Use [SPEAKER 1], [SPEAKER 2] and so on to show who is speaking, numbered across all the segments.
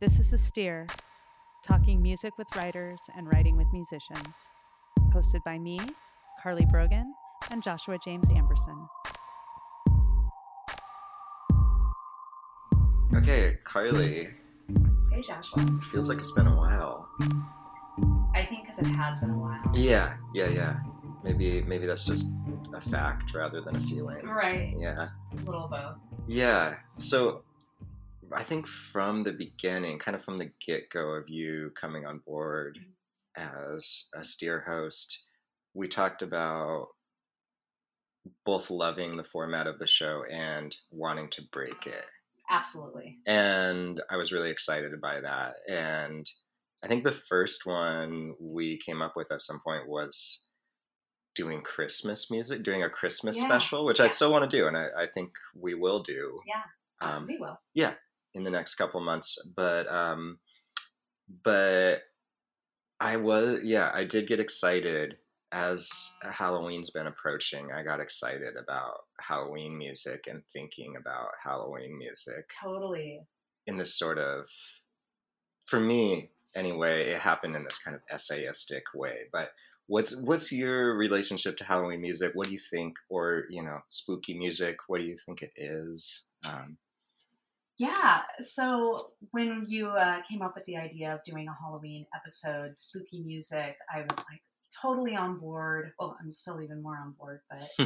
[SPEAKER 1] This is A Steer, talking music with writers and writing with musicians. Hosted by me, Carly Brogan, and Joshua James Amberson.
[SPEAKER 2] Okay, Carly.
[SPEAKER 3] Hey, Joshua.
[SPEAKER 2] Feels like it's been a while.
[SPEAKER 3] I think because it has been a while.
[SPEAKER 2] Yeah. Maybe that's just a fact rather than a feeling.
[SPEAKER 3] Right.
[SPEAKER 2] Yeah.
[SPEAKER 3] A little of both.
[SPEAKER 2] Yeah. So I think from the beginning, kind of from the get-go of you coming on board as a Steer host, we talked about both loving the format of the show and wanting to break it.
[SPEAKER 3] Absolutely.
[SPEAKER 2] And I was really excited by that. And I think the first one we came up with at some point was doing Christmas music, doing a Christmas special, which I still want to do. And I think we will do.
[SPEAKER 3] Yeah, we will.
[SPEAKER 2] Yeah, in the next couple months. But I did get excited as Halloween's been approaching. I got excited about Halloween music and thinking about Halloween music.
[SPEAKER 3] Totally.
[SPEAKER 2] In this sort of, for me anyway, it happened in this kind of essayistic way. But what's your relationship to Halloween music? What do you think, or spooky music? What do you think it is?
[SPEAKER 3] Yeah. So when you came up with the idea of doing a Halloween episode, spooky music, I was like totally on board. Well, I'm still even more on board, but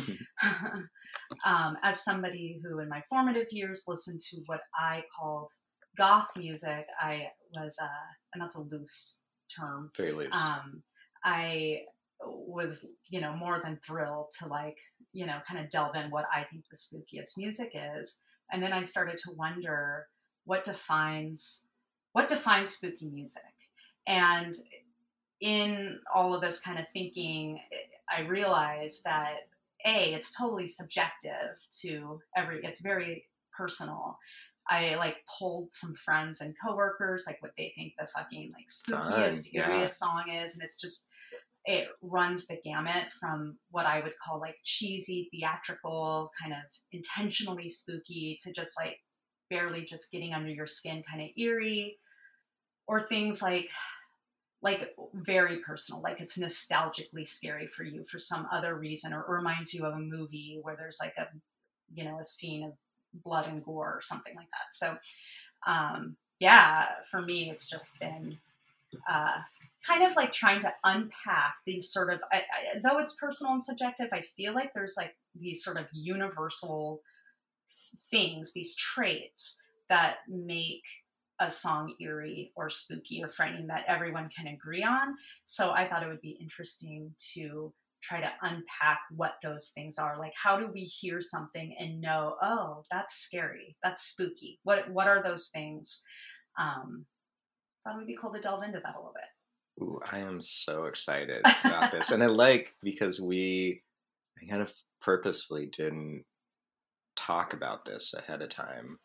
[SPEAKER 3] as somebody who in my formative years listened to what I called goth music, I was, and that's a loose term.
[SPEAKER 2] Very loose.
[SPEAKER 3] I was, more than thrilled to kind of delve in what I think the spookiest music is. And then I started to wonder what defines spooky music. And in all of this kind of thinking, I realized that it's totally subjective to it's very personal. I pulled some friends and coworkers, what they think the fucking spookiest, eeriest song is. And it's just, it runs the gamut from what I would call cheesy, theatrical, kind of intentionally spooky to just barely just getting under your skin, kind of eerie, or things like very personal, it's nostalgically scary for you for some other reason, or reminds you of a movie where there's a scene of blood and gore or something like that. So, for me, it's just been kind of trying to unpack these sort of, though it's personal and subjective, I feel like there's these sort of universal things, these traits that make a song eerie or spooky or frightening that everyone can agree on. So I thought it would be interesting to try to unpack what those things are. How do we hear something and know, oh, that's scary, that's spooky? What are those things? Thought it would be cool to delve into that a little bit.
[SPEAKER 2] Ooh, I am so excited about this. And because I kind of purposefully didn't talk about this ahead of time,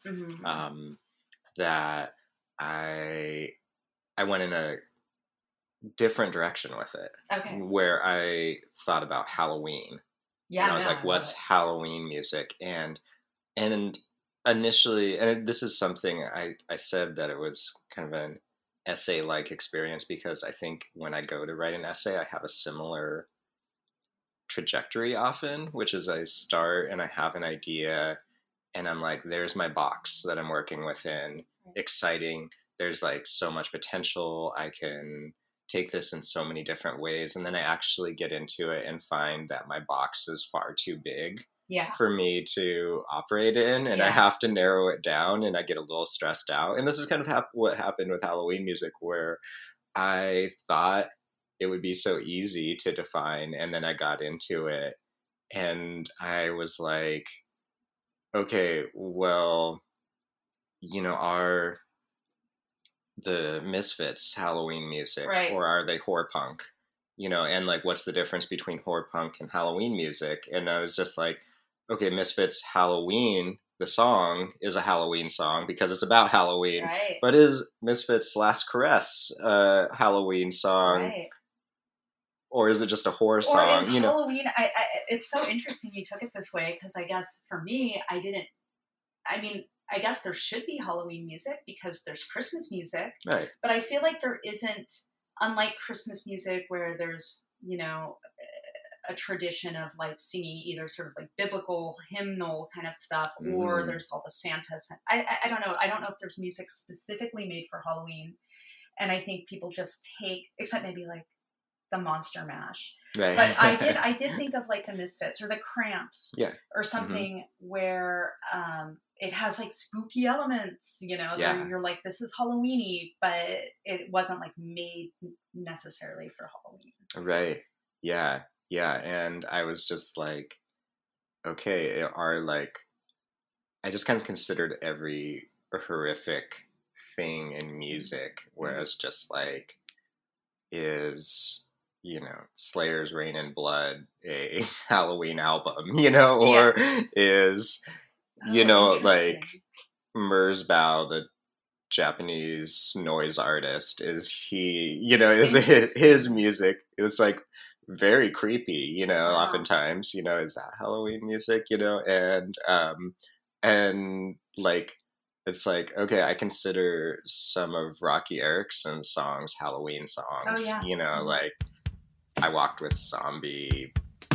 [SPEAKER 2] that I went in a different direction with it.
[SPEAKER 3] Okay.
[SPEAKER 2] Where I thought about Halloween.
[SPEAKER 3] Yeah.
[SPEAKER 2] And I was like, what's Halloween music? And initially, and this is something I said that it was kind of an essay-like experience, because I think when I go to write an essay, I have a similar trajectory often, which is I start and I have an idea and I'm like, there's my box that I'm working within. Exciting. There's so much potential. I can take this in so many different ways. And then I actually get into it and find that my box is far too big for me to operate in. And I have to narrow it down, and I get a little stressed out. And this is kind of what happened with Halloween music, where I thought it would be so easy to define. And then I got into it and I was like, okay, well, are the Misfits Halloween music, or are they horror punk? And what's the difference between horror punk and Halloween music? And I was just like, okay, Misfits Halloween, the song is a Halloween song because it's about Halloween.
[SPEAKER 3] Right.
[SPEAKER 2] But is Misfits Last Caress a Halloween song?
[SPEAKER 3] Right.
[SPEAKER 2] Or is it just a horror song?
[SPEAKER 3] Or is Halloween, it's so interesting you took it this way, because I guess for me, I guess there should be Halloween music because there's Christmas music,
[SPEAKER 2] Right.
[SPEAKER 3] but I feel like there isn't, unlike Christmas music where there's, a tradition of like singing either sort of like biblical hymnal kind of stuff, or there's all the Santas. I don't know. I don't know if there's music specifically made for Halloween. And I think people just take, except maybe like the Monster Mash.
[SPEAKER 2] Right.
[SPEAKER 3] But I did think of like the Misfits or the Cramps,
[SPEAKER 2] Yeah.
[SPEAKER 3] or something where it has like spooky elements,
[SPEAKER 2] Yeah.
[SPEAKER 3] where you're like, this is Halloweeny, but it wasn't like made necessarily for Halloween.
[SPEAKER 2] Right. Yeah. Yeah. And I was just like, okay, I just kind of considered every horrific thing in music, whereas just like, is, Slayer's Rain and Blood a Halloween album, or is, like Merzbow, the Japanese noise artist, is he, is his music, it's like very creepy, oftentimes, is that Halloween music, and like, it's like, okay, I consider some of Rocky Erickson's songs Halloween songs.
[SPEAKER 3] Oh, yeah.
[SPEAKER 2] Like I Walked with Zombie.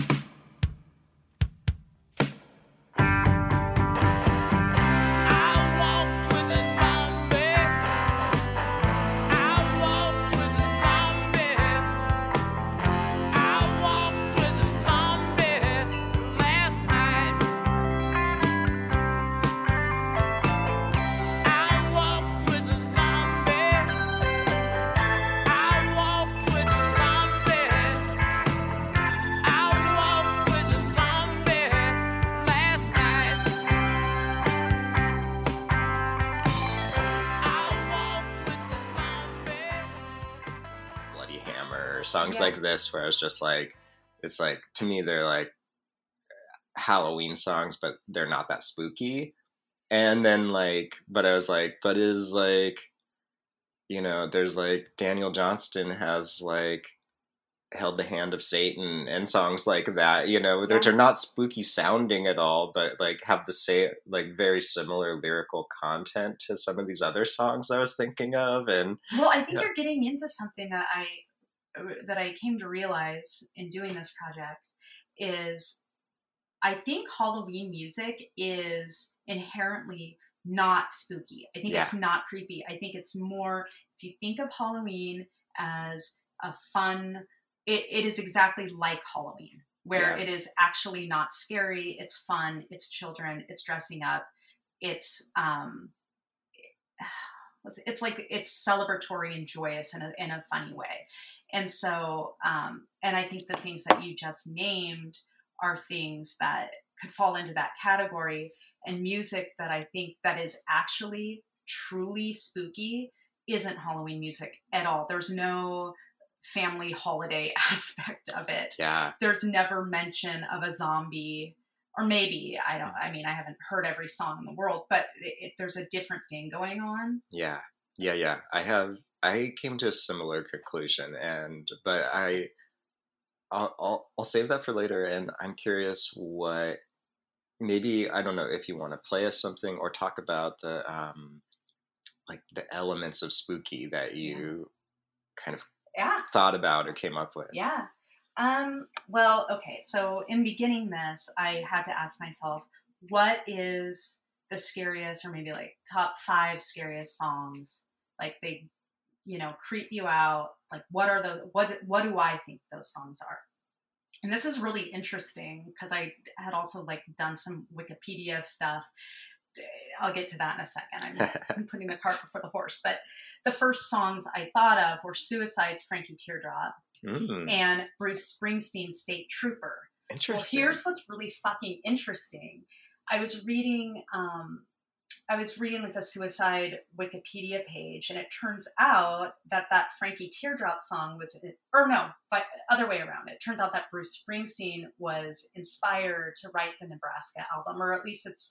[SPEAKER 2] Songs like this, where I was just like, it's like, to me they're like Halloween songs, but they're not that spooky. And then like, but I was like, but is like, there's like Daniel Johnston has like Held the Hand of Satan and songs like that, which are not spooky sounding at all, but like have the same, like very similar lyrical content to some of these other songs I was thinking of. And
[SPEAKER 3] well, I think you're getting into something that I came to realize in doing this project is I think Halloween music is inherently not spooky. I think it's not creepy. I think it's more, if you think of Halloween as a fun, it is exactly like Halloween, where it is actually not scary. It's fun. It's children. It's dressing up. It's like it's celebratory and joyous in a funny way. And so, and I think the things that you just named are things that could fall into that category. And music that I think that is actually truly spooky isn't Halloween music at all. There's no family holiday aspect of it.
[SPEAKER 2] Yeah. There's
[SPEAKER 3] never mention of a zombie, or maybe, I haven't heard every song in the world, but there's a different thing going on.
[SPEAKER 2] Yeah. I came to a similar conclusion, but I'll save that for later. And I'm curious what, maybe, I don't know if you want to play us something or talk about the like the elements of spooky that you kind of thought about or came up with.
[SPEAKER 3] Yeah. Well, okay. So in beginning this, I had to ask myself, what is the scariest, or maybe like top 5 scariest songs? Like they, creep you out. Like what do I think those songs are? And this is really interesting because I had also like done some Wikipedia stuff. I'll get to that in a second. I'm putting the cart before the horse. But the first songs I thought of were Suicide's Frankie Teardrop and Bruce Springsteen's State Trooper.
[SPEAKER 2] Interesting.
[SPEAKER 3] Well, here's what's really fucking interesting. I was reading like the Suicide Wikipedia page, and it turns out that Frankie Teardrop song was, but other way around. It turns out that Bruce Springsteen was inspired to write the Nebraska album, or at least it's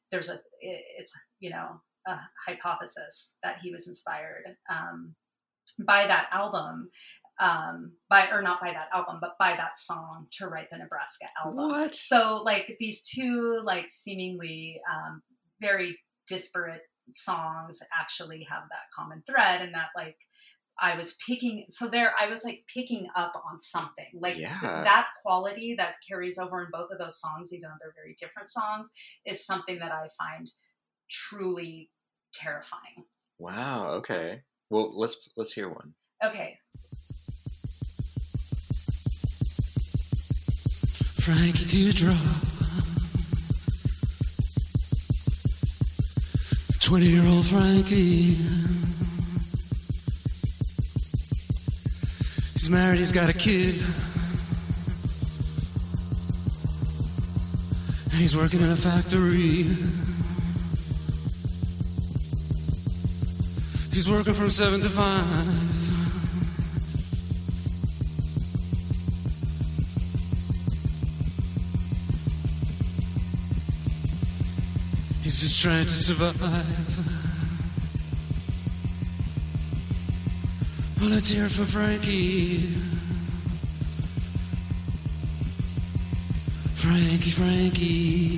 [SPEAKER 3] a hypothesis that he was inspired by that album, not by that album, but by that song to write the Nebraska album.
[SPEAKER 2] What?
[SPEAKER 3] So like these two like seemingly very disparate songs actually have that common thread, and that like I was picking up on something like so
[SPEAKER 2] Yeah.
[SPEAKER 3] that quality that carries over in both of those songs, even though they're very different songs, is something that I find truly terrifying.
[SPEAKER 2] Wow. Okay. Well, let's hear one.
[SPEAKER 3] Okay.
[SPEAKER 4] Frankie Teardrop, 20-year-old Frankie. He's married, he's got a kid, and he's working in a factory. He's working from 7 to 5. He's just trying to survive. Well, let's hear it for Frankie. Frankie.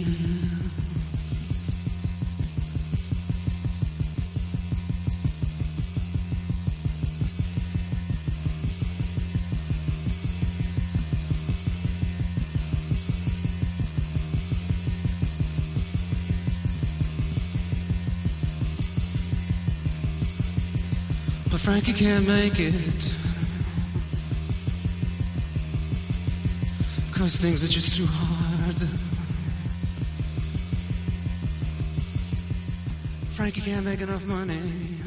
[SPEAKER 4] But Frankie can't make it, 'cause things are just too hard. Frankie can't make enough money.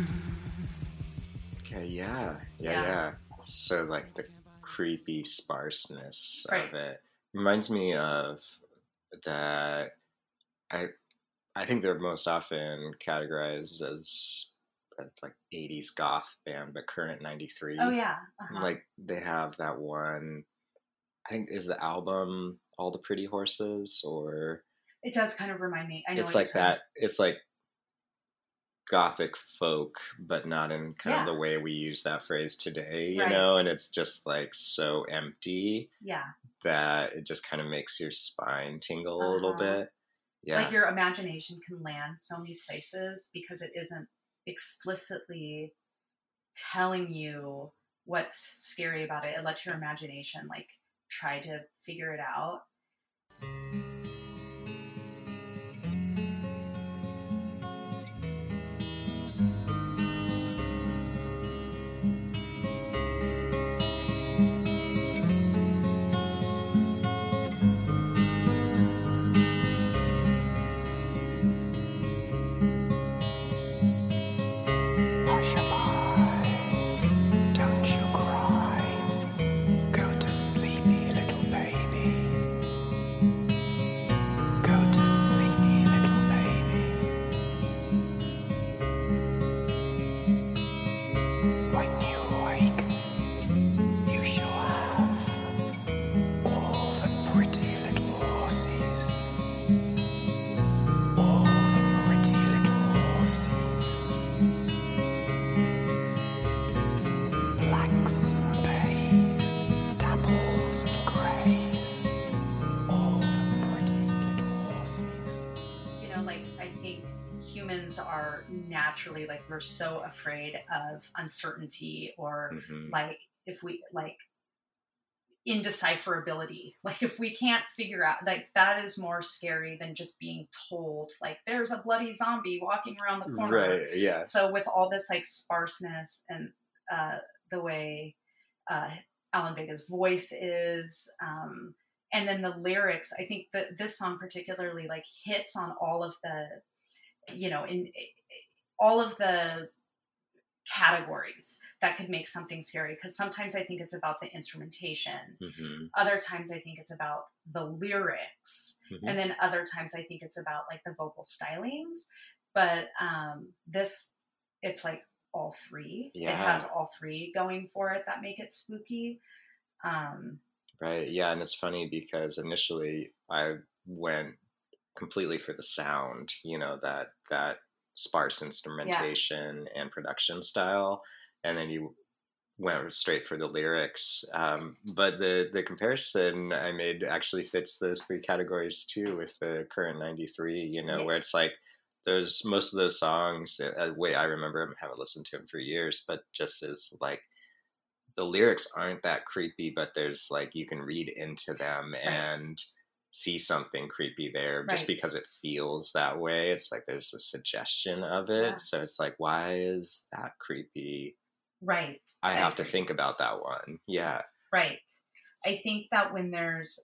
[SPEAKER 2] Okay, yeah. So like the creepy sparseness
[SPEAKER 3] Right.
[SPEAKER 2] of it reminds me of that. I think they're most often categorized as like 80s goth band, but Current 93.
[SPEAKER 3] Oh yeah. Uh-huh.
[SPEAKER 2] Like they have that one. I think is the album All the Pretty Horses, or
[SPEAKER 3] It does kind of remind me. I know
[SPEAKER 2] it's
[SPEAKER 3] what
[SPEAKER 2] like
[SPEAKER 3] you're
[SPEAKER 2] that. It's like gothic folk, but not in kind
[SPEAKER 3] Yeah.
[SPEAKER 2] of the way we use that phrase today, you
[SPEAKER 3] Right.
[SPEAKER 2] know, and it's just like so empty
[SPEAKER 3] Yeah.
[SPEAKER 2] that it just kind of makes your spine tingle a little
[SPEAKER 3] Uh-huh.
[SPEAKER 2] bit. Yeah.
[SPEAKER 3] Like your imagination can land so many places because it isn't explicitly telling you what's scary about it. It lets your imagination like try to figure it out.
[SPEAKER 4] Don't you cry. Go to sleepy little baby. Go to sleepy little baby. When you wake, you shall have all the pretty little horses. All the pretty little horses. Blacks and bays, dapples and greys, all the pretty little horses.
[SPEAKER 3] You know, like I think humans are naturally like we're so afraid of uncertainty or
[SPEAKER 2] Mhm.
[SPEAKER 3] like if we like indecipherability, like if we can't figure out, like that is more scary than just being told like there's a bloody zombie walking around the corner.
[SPEAKER 2] Right. Yeah.
[SPEAKER 3] So with all this like sparseness and the way Alan Vega's voice is, and then the lyrics, I think that this song particularly like hits on all of the, you know, in all of the categories that could make something scary. Because sometimes I think it's about the instrumentation.
[SPEAKER 2] hmm
[SPEAKER 3] Other times I think it's about the lyrics.
[SPEAKER 2] Mhm.
[SPEAKER 3] And then other times I think it's about like the vocal stylings. But this, it's like all three.
[SPEAKER 2] Yeah.
[SPEAKER 3] It has all three going for it that make it spooky.
[SPEAKER 2] Right. Yeah. And it's funny because initially I went completely for the sound, you know, that sparse instrumentation and production style. And then you went straight for the lyrics. But the comparison I made actually fits those three categories too with the Current 93, you know,
[SPEAKER 3] Yeah.
[SPEAKER 2] where it's like there's most of those songs, the way I remember them, haven't listened to them for years, but just as like the lyrics aren't that creepy, but there's like you can read into them and see something creepy there just because it feels that way. It's like there's the suggestion of it. Yeah. So it's like, why is that creepy?
[SPEAKER 3] Right.
[SPEAKER 2] I have to think about that one. Yeah.
[SPEAKER 3] Right. I think that when there's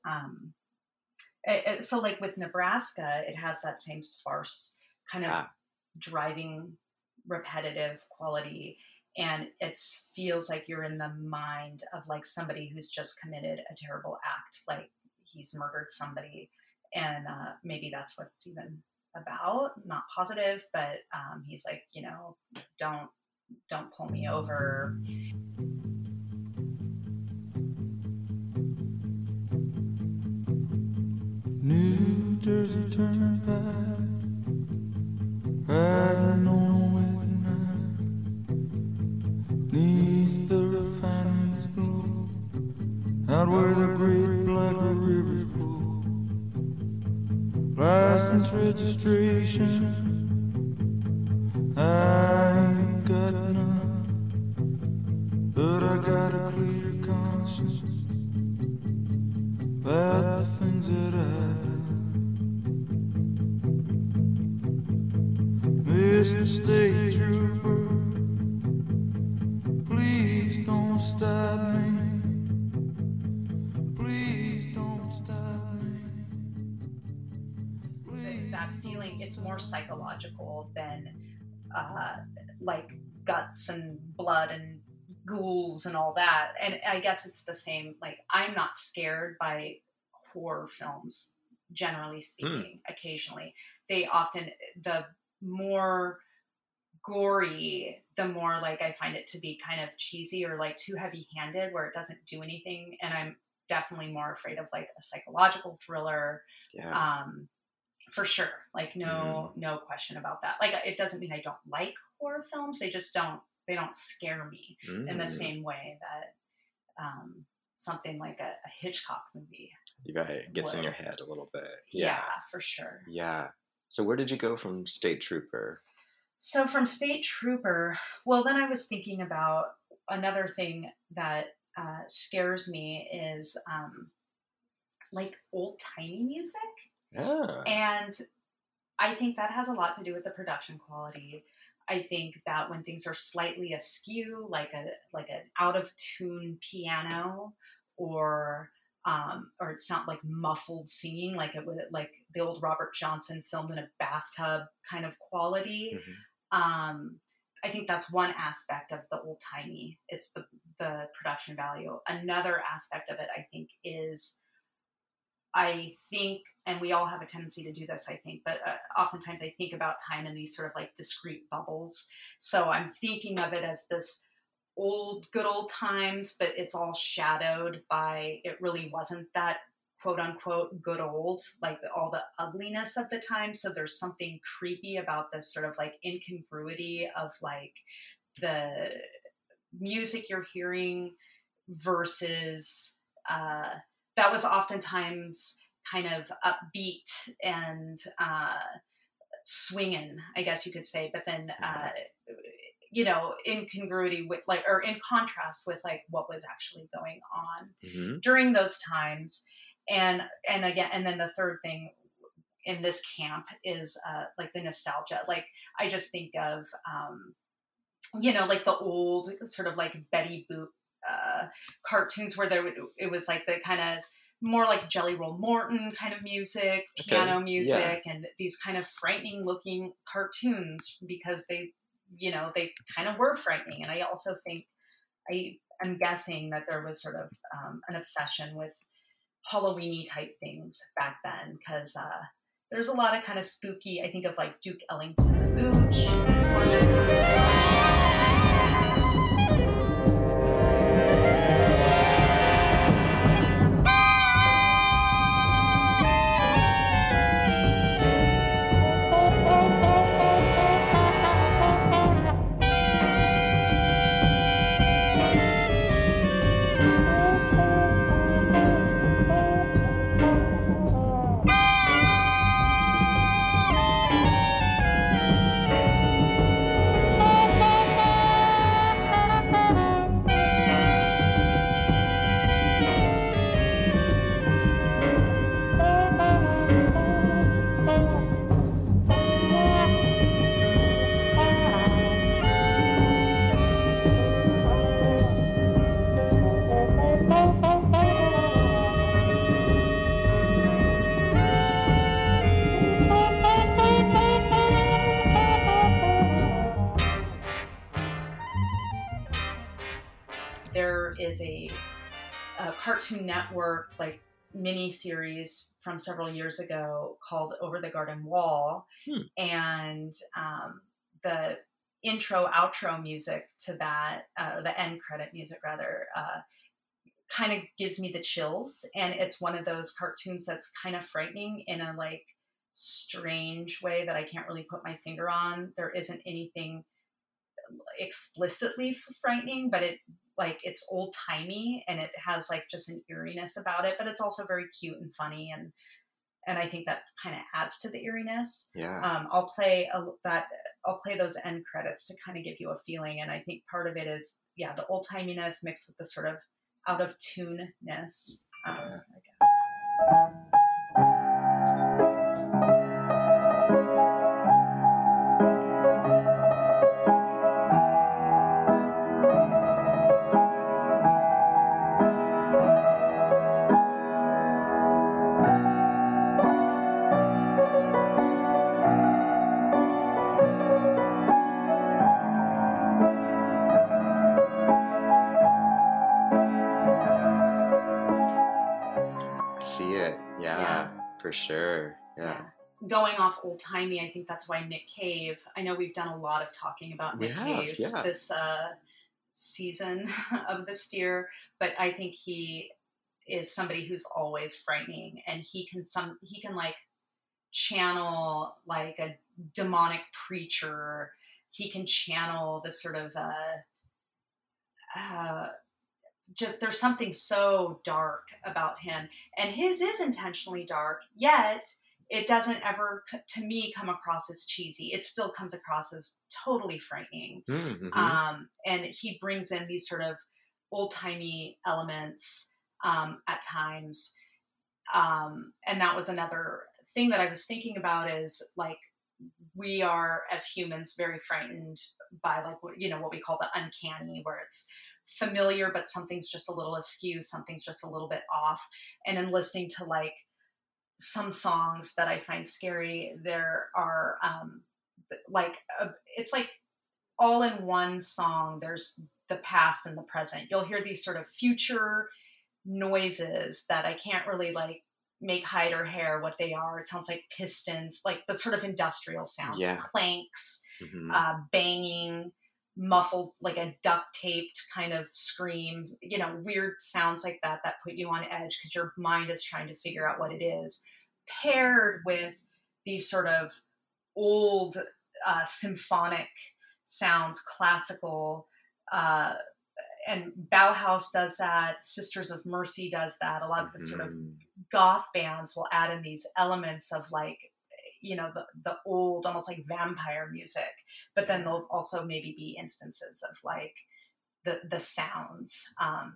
[SPEAKER 3] so like with Nebraska, it has that same sparse kind of driving repetitive quality, and it feels like you're in the mind of like somebody who's just committed a terrible act, like he's murdered somebody, and maybe that's what it's even about. Not positive, but he's like, you know, don't pull me over.
[SPEAKER 4] New Jersey Turnpike, riding on a wet night, 'neath the refinery's glow, out where the great black rivers flow. License registration, I ain't got none, but I got a clear conscience about the things that I've done. Mr. State Trooper, please don't stop me. Please don't stop me.
[SPEAKER 3] That feeling, it's more psychological than like guts and blood and ghouls and all that. And I guess it's the same. Like, I'm not scared by horror films, generally speaking. Occasionally, they often, the more gory, the more like I find it to be kind of cheesy or like too heavy-handed, where it doesn't do anything. And I'm definitely more afraid of like a psychological thriller. For sure. Like no question about that. Like, it doesn't mean I don't like horror films. They just don't scare me in the same way that something like a Hitchcock movie.
[SPEAKER 2] It gets in your head a little bit.
[SPEAKER 3] Yeah, for sure.
[SPEAKER 2] Yeah. So where did you go from State Trooper?
[SPEAKER 3] So from State Trooper, well, then I was thinking about another thing that scares me is like old-timey music.
[SPEAKER 2] Yeah.
[SPEAKER 3] And I think that has a lot to do with the production quality. I think that when things are slightly askew, like an out of tune piano, or it sounds like muffled singing, like it would, like the old Robert Johnson filmed in a bathtub kind of quality. I think that's one aspect of the old timey. It's the production value. Another aspect of it, I think, is and we all have a tendency to do this, I think, but oftentimes I think about time in these sort of like discrete bubbles. So I'm thinking of it as this good old times, but it's all shadowed by, it really wasn't that quote unquote good old, like all the ugliness of the time. So there's something creepy about this sort of like incongruity of like the music you're hearing versus, that was oftentimes kind of upbeat and swinging, I guess you could say, but then incongruity with like, or in contrast with like what was actually going on during those times. And again, and then the third thing in this camp is like the nostalgia. Like, I just think of like the old sort of like Betty Boop cartoons where it was like the kind of more like Jelly Roll Morton kind of music, piano music, and these kind of frightening looking cartoons, because they kind of were frightening. And I also think, I'm guessing that there was sort of an obsession with Halloween-y type things back then, because there's a lot of kind of spooky, I think of like Duke Ellington the Mooch is one that comes to mind. is a Cartoon Network like mini series from several years ago called Over the Garden Wall, and the intro outro music to that, or the end credit music rather, kind of gives me the chills, and it's one of those cartoons that's kind of frightening in a like strange way that I can't really put my finger on. There isn't anything explicitly frightening, but it's old timey, and it has like just an eeriness about it, but it's also very cute and funny, and I think that kind of adds to the eeriness.
[SPEAKER 2] Yeah.
[SPEAKER 3] I'll play those end credits to kind of give you a feeling, and I think part of it is the old timiness mixed with the sort of out of tune-ness.
[SPEAKER 2] For sure. Yeah.
[SPEAKER 3] Going off old timey, I think that's why Nick Cave. I know we've done a lot of talking about Nick Cave this season of the Steer, but I think he is somebody who's always frightening, and he can like channel like a demonic preacher. He can channel this sort of just there's something so dark about him, and his is intentionally dark, yet it doesn't ever to me come across as cheesy. It still comes across as totally frightening. And he brings in these sort of old-timey elements at times, and that was another thing that I was thinking about, is like we are as humans very frightened by like what we call the uncanny, where it's familiar, but something's just a little askew, something's just a little bit off. And in listening to like some songs that I find scary, there are it's like all in one song. There's the past and the present. You'll hear these sort of future noises that I can't really like make hide or hair what they are. It sounds like pistons, like the sort of industrial sounds, clanks, banging, muffled, like a duct taped kind of scream, weird sounds like that put you on edge because your mind is trying to figure out what it is, paired with these sort of old symphonic sounds, classical, and Bauhaus does that, Sisters of Mercy does that. A lot of the sort of goth bands will add in these elements of like the old, almost like vampire music, but then there'll also maybe be instances of like the sounds.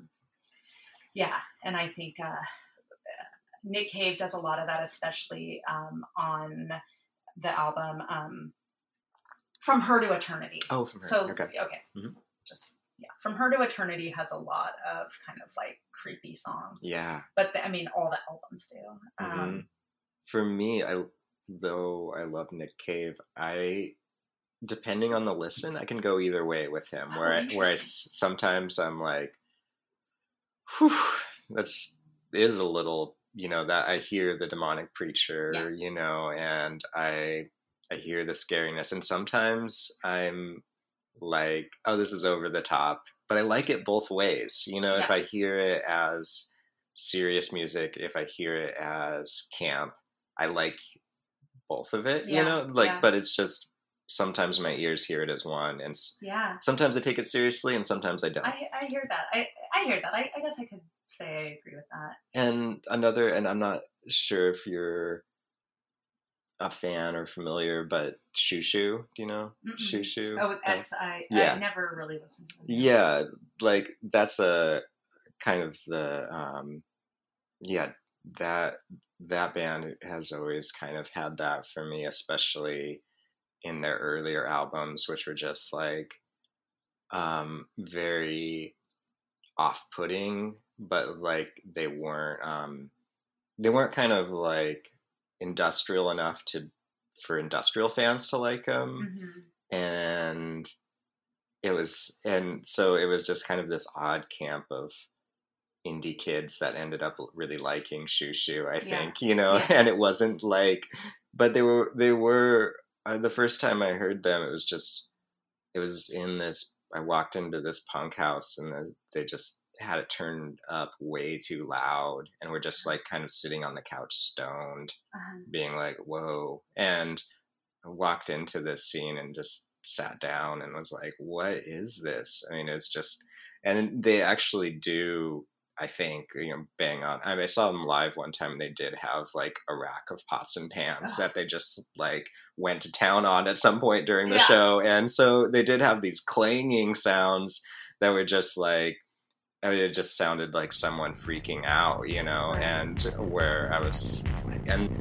[SPEAKER 3] And I think Nick Cave does a lot of that, especially on the album From Her to Eternity.
[SPEAKER 2] Oh, From Her.
[SPEAKER 3] So,
[SPEAKER 2] okay.
[SPEAKER 3] From Her to Eternity has a lot of kind of like creepy songs.
[SPEAKER 2] Yeah.
[SPEAKER 3] But all the albums do.
[SPEAKER 2] For me, though I love Nick Cave, depending on the listen, I can go either way with him. Sometimes I'm like, whew, that's is a little, that I hear the demonic preacher, and I hear the scariness, and sometimes I'm like, oh, this is over the top, but I like it both ways. If I hear it as serious music, if I hear it as camp, I like both of it, but it's just sometimes my ears hear it as one, and sometimes I take it seriously and sometimes I don't.
[SPEAKER 3] I hear that. I hear that. I guess I could say I agree with that.
[SPEAKER 2] And I'm not sure if you're a fan or familiar, but Shoo Shoo, do you know Shoo Shoo?
[SPEAKER 3] Oh, with X, I never really listened to them.
[SPEAKER 2] Yeah, like that's a kind of the that band has always kind of had that for me, especially in their earlier albums, which were just like very off-putting, but like they weren't kind of like industrial enough for industrial fans to like them, and it was, and so it was just kind of this odd camp of indie kids that ended up really liking Shoo Shoo, I think,
[SPEAKER 3] Yeah.
[SPEAKER 2] and it wasn't like, but they were the first time I heard them, it was in this, I walked into this punk house and they just had it turned up way too loud and we're just like kind of sitting on the couch stoned, being like, whoa. And I walked into this scene and just sat down and was like, what is this? I mean, it's just, and they actually do, I think, bang on. I saw them live one time and they did have like a rack of pots and pans that they just like went to town on at some point during the show. And so they did have these clanging sounds that were just like, I mean, it just sounded like someone freaking out, and where I was like, and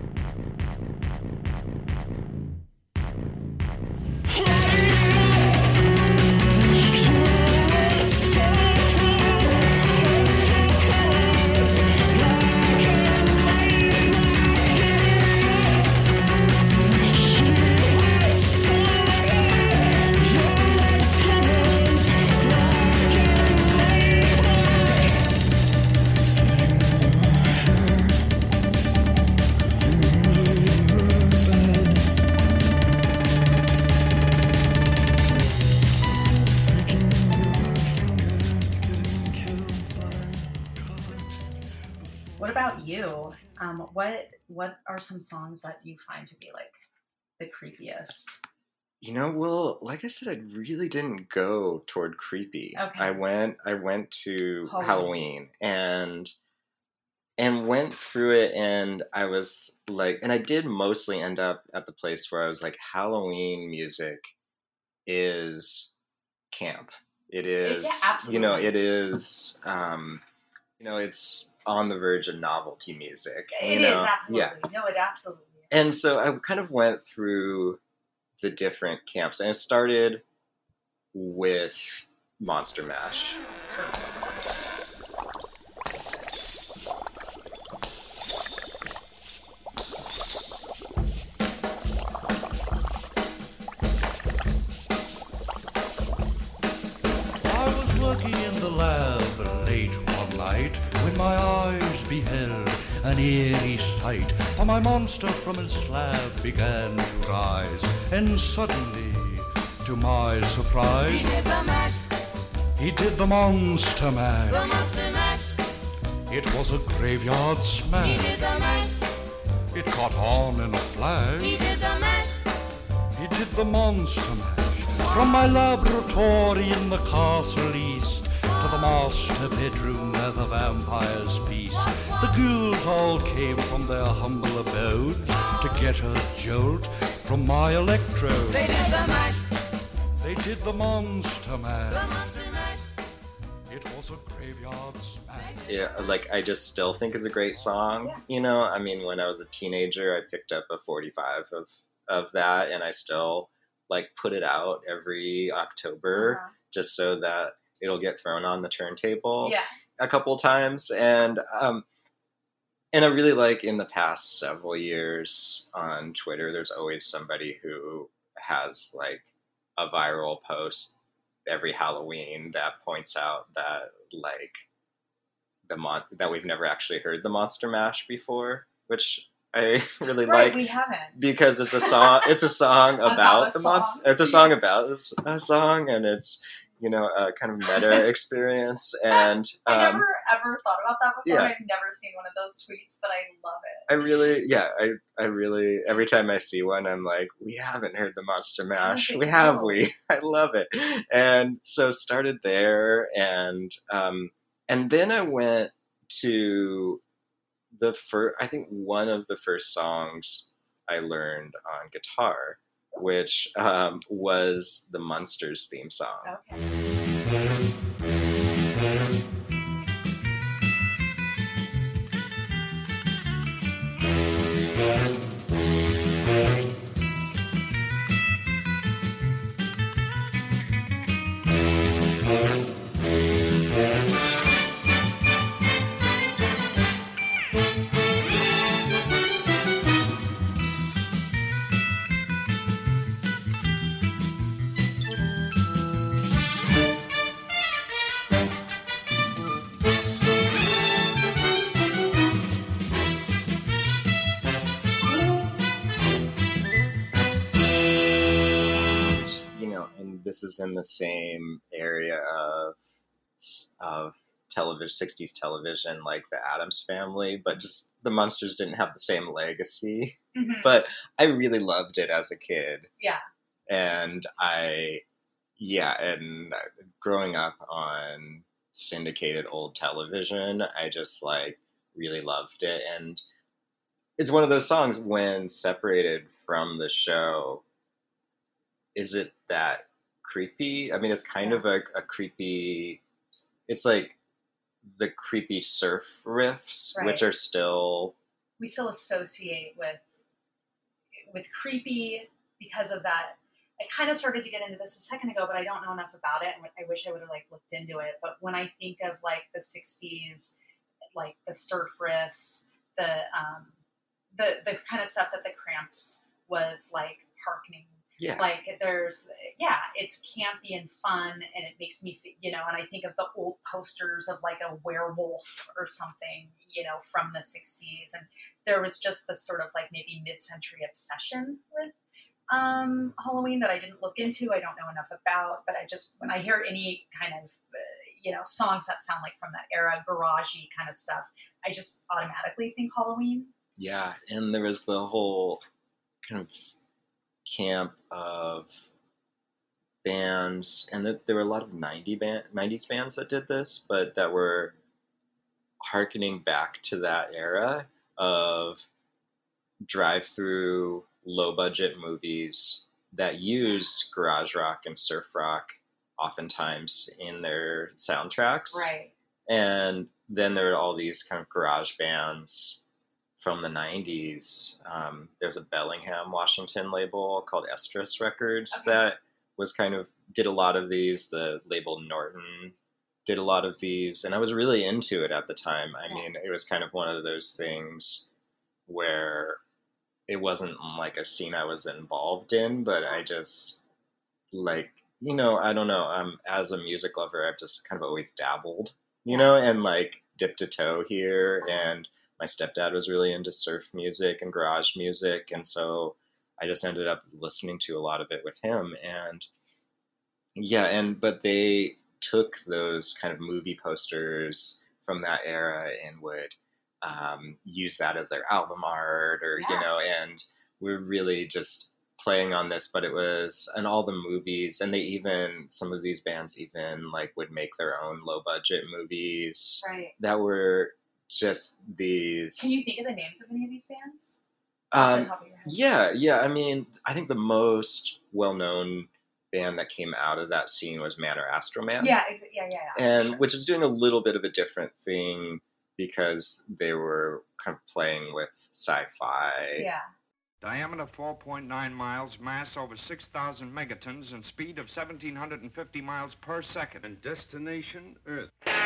[SPEAKER 3] you, what are some songs that you find to be like the creepiest?
[SPEAKER 2] Well, like I said, I really didn't go toward creepy.
[SPEAKER 3] Okay.
[SPEAKER 2] I went to Halloween and went through it, and I was like, and I did mostly end up at the place where I was like, Halloween music is camp. It is, it is, it's on the verge of novelty music.
[SPEAKER 3] It is, absolutely.
[SPEAKER 2] Yeah.
[SPEAKER 3] No, it absolutely is.
[SPEAKER 2] And so I kind of went through the different camps, and it started with Monster Mash.
[SPEAKER 4] I was working in the lab late one night when my eyes beheld an eerie sight, for my monster from his slab began to rise, and suddenly, to my surprise,
[SPEAKER 5] he did the mash.
[SPEAKER 4] He did the monster mash.
[SPEAKER 5] The monster mash.
[SPEAKER 4] It was a graveyard smash.
[SPEAKER 5] He did the mash.
[SPEAKER 4] It caught on in a flash.
[SPEAKER 5] He did the mash.
[SPEAKER 4] He did the monster mash. From my laboratory in the castle east to the master bedroom where the vampires feast, the ghouls all came from their humble abodes to get a jolt from my electrode.
[SPEAKER 5] They did the mash.
[SPEAKER 4] They did the monster
[SPEAKER 5] The
[SPEAKER 4] mash.
[SPEAKER 5] monster mash.
[SPEAKER 4] It was a graveyard smash.
[SPEAKER 2] Yeah, like I just still think it's a great song. I mean, when I was a teenager, I picked up a 45 of that, and I still like put it out every October just so that it'll get thrown on the turntable a couple times. And I really like, in the past several years on Twitter, there's always somebody who has like a viral post every Halloween that points out that like that we've never actually heard the Monster Mash before, which I really like.
[SPEAKER 3] We haven't,
[SPEAKER 2] because it's a song. It's a song about the monster. It's a song about a song, and it's a kind of meta experience. And
[SPEAKER 3] I never ever thought about that before.
[SPEAKER 2] Yeah.
[SPEAKER 3] I've never seen one of those tweets, but I love it.
[SPEAKER 2] I really, every time I see one, I'm like, we haven't heard the Monster Mash.
[SPEAKER 3] We have.
[SPEAKER 2] I love it. And so started there, and then I went to I think one of the first songs I learned on guitar, which was the Munsters theme song.
[SPEAKER 3] Okay.
[SPEAKER 2] and this is in the same area of television, 60s television, like the Addams Family, but just the Munsters didn't have the same legacy.
[SPEAKER 3] Mhm.
[SPEAKER 2] But I really loved it as a kid.
[SPEAKER 3] Yeah.
[SPEAKER 2] And and growing up on syndicated old television, I just like really loved it. And it's one of those songs when separated from the show, is it that creepy? I mean, it's kind of a creepy, it's like the creepy surf riffs,
[SPEAKER 3] Right.
[SPEAKER 2] which are still,
[SPEAKER 3] We still associate with creepy because of that. I kind of started to get into this a second ago, but I don't know enough about it, and I wish I would have like looked into it. But when I think of like the '60s, like the surf riffs, the kind of stuff that the Cramps was like hearkening,
[SPEAKER 2] yeah.
[SPEAKER 3] like it's campy and fun, and it makes me and I think of the old posters of like a werewolf or something, from the '60s, and there was just this sort of like maybe mid-century obsession with Halloween that I didn't look into. I don't know enough about, but I just, when I hear any kind of songs that sound like from that era, garagey kind of stuff, I just automatically think Halloween.
[SPEAKER 2] Yeah, and there was the whole kind of camp of bands, and there were a lot of 90s bands that did this, but that were hearkening back to that era of drive-through, low-budget movies that used garage rock and surf rock oftentimes in their soundtracks.
[SPEAKER 3] Right.
[SPEAKER 2] And then there were all these kind of garage bands from the 90s. There's a Bellingham, Washington label called Estrus Records that was did a lot of these. The label Norton did a lot of these, and I was really into it at the time. I mean, it was kind of one of those things where it wasn't like a scene I was involved in, but I just I don't know. As a music lover, I've just kind of always dabbled, and like dipped a toe here. And my stepdad was really into surf music and garage music, and so I just ended up listening to a lot of it with him. And but they took those kind of movie posters from that era and would use that as their album art, or and we're really just playing on this. But it was, and all the movies, and some of these bands even like would make their own low budget movies,
[SPEAKER 3] Right.
[SPEAKER 2] that were just these.
[SPEAKER 3] Can you think of the names of any of these bands? Off the top of your head?
[SPEAKER 2] Yeah. I mean, I think the most well-known band that came out of that scene was Man or Astroman.
[SPEAKER 3] Yeah.
[SPEAKER 2] And
[SPEAKER 3] sure.
[SPEAKER 2] which is doing a little bit of a different thing because they were kind of playing with sci-fi.
[SPEAKER 3] Yeah.
[SPEAKER 6] Diameter 4.9 miles, mass over 6,000 megatons, and speed of 1,750 miles per second.
[SPEAKER 7] And destination, Earth.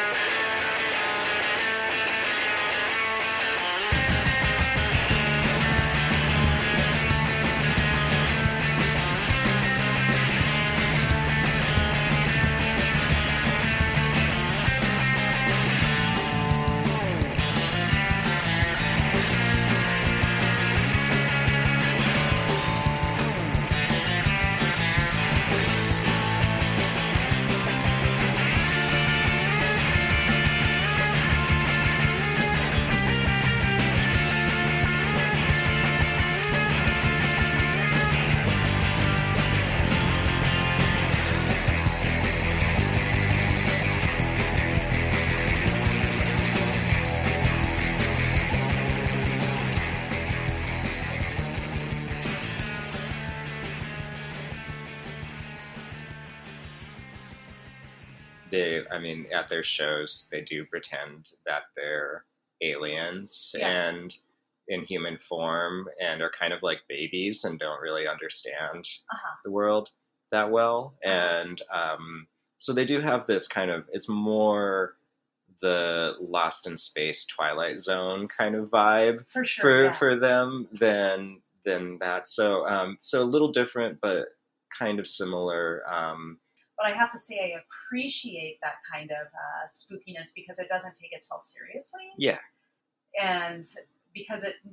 [SPEAKER 2] At their shows, they do pretend that they're aliens and in human form, and are kind of like babies and don't really understand the world that well. And so they do have this kind of, it's more the Lost in Space Twilight Zone kind of vibe
[SPEAKER 3] For sure,
[SPEAKER 2] for them than that. So so a little different, but kind of similar.
[SPEAKER 3] But I have to say, I appreciate that kind of spookiness because it doesn't take itself seriously.
[SPEAKER 2] Yeah.
[SPEAKER 3] And because it,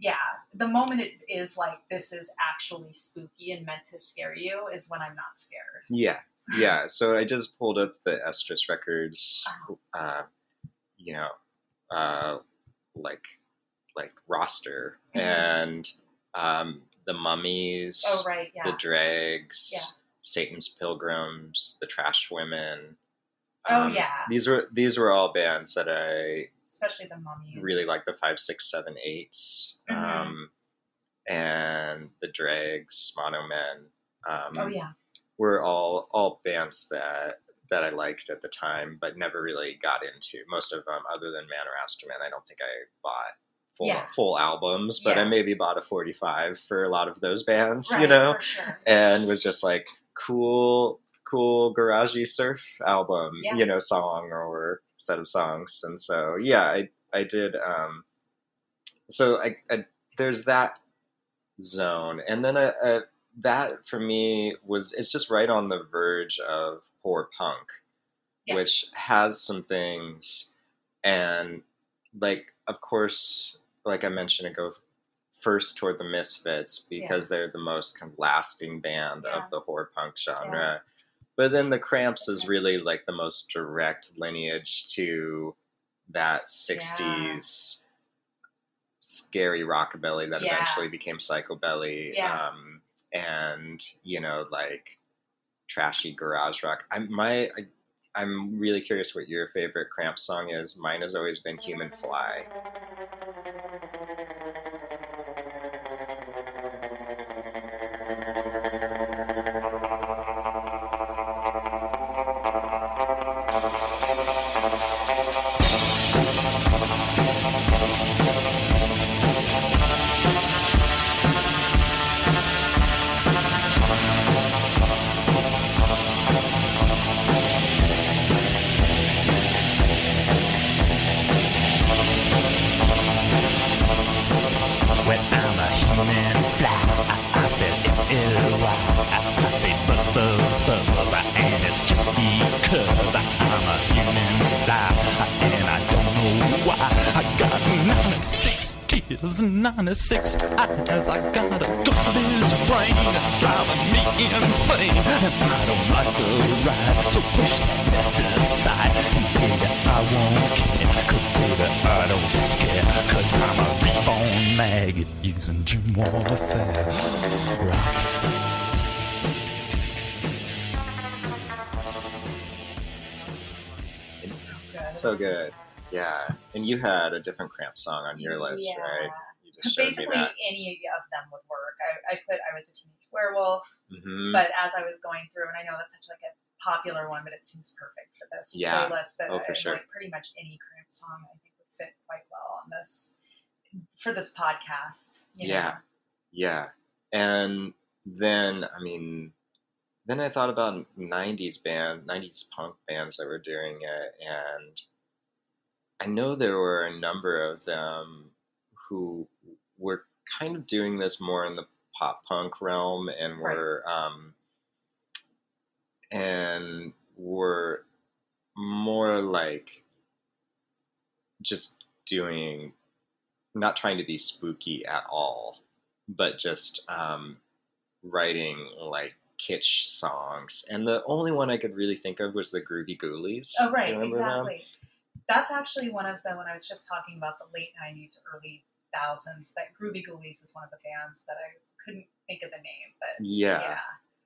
[SPEAKER 3] yeah, the moment it is like, this is actually spooky and meant to scare you is when I'm not scared.
[SPEAKER 2] Yeah. Yeah. So I just pulled up the Estrus Records, you know, like roster, and the Mummies,
[SPEAKER 3] Oh, right, yeah.
[SPEAKER 2] the Dregs,
[SPEAKER 3] Yeah.
[SPEAKER 2] Satan's Pilgrims, the Trash Women.
[SPEAKER 3] Oh, yeah.
[SPEAKER 2] These were all bands that I
[SPEAKER 3] Especially the Mummies.
[SPEAKER 2] really like, the 5, 6, 7, 8s, and the Dregs, Mono Men.
[SPEAKER 3] Oh, yeah.
[SPEAKER 2] Were all bands that I liked at the time, but never really got into. Most of them, other than Man or Astroman, I don't think I bought full albums, but I maybe bought a 45 for a lot of those bands,
[SPEAKER 3] Right,
[SPEAKER 2] you know,
[SPEAKER 3] for sure.
[SPEAKER 2] and was just like, cool garagey surf album,
[SPEAKER 3] Yeah.
[SPEAKER 2] you know, song or set of songs. And so, yeah, I did. So I there's that zone, and then that for me it's just right on the verge of horror punk, which has some things, and like, of course, like I mentioned, I go first toward the Misfits because they're the most kind of lasting band of the horror punk genre. But then the Cramps is really like the most direct lineage to that 60s scary rockabilly that eventually became psychobilly. And, you know, like trashy garage rock. I'm really curious what your favorite Cramps song is. Mine has always been Human Fly.
[SPEAKER 4] Tears and 96 eyes. I got a garbage brain that's driving me insane, and I don't like the ride, so push that mess aside. And baby, I won't care, 'cause baby, I don't scare, 'cause I'm a reborn maggot using gym warfare. Rock.
[SPEAKER 2] So good. Yeah. And you had a different Cramps song on your list, right? You just showed
[SPEAKER 3] Basically,
[SPEAKER 2] me that.
[SPEAKER 3] any of them would work. I put I Was a Teenage Werewolf,
[SPEAKER 2] Mm-hmm.
[SPEAKER 3] but as I was going through, and I know that's such like a popular one, but it seems perfect for this playlist. But
[SPEAKER 2] for sure.
[SPEAKER 3] Like pretty much any Cramps song I think would fit quite well on this for this podcast. You know?
[SPEAKER 2] Yeah. And then, I mean, then I thought about 90s punk bands that were doing it, and I know there were a number of them who were kind of doing this more in the pop punk realm, and were more like just doing, not trying to be spooky at all, but just writing like kitsch songs. And the only one I could really think of was the Groovy Ghoulies.
[SPEAKER 3] Oh, right,
[SPEAKER 2] Remember
[SPEAKER 3] exactly.
[SPEAKER 2] them?
[SPEAKER 3] That's actually one of them when I was just talking about the late 90s, early 2000s, that Groovy Ghoulies is one of the bands that I couldn't think of the name, but yeah.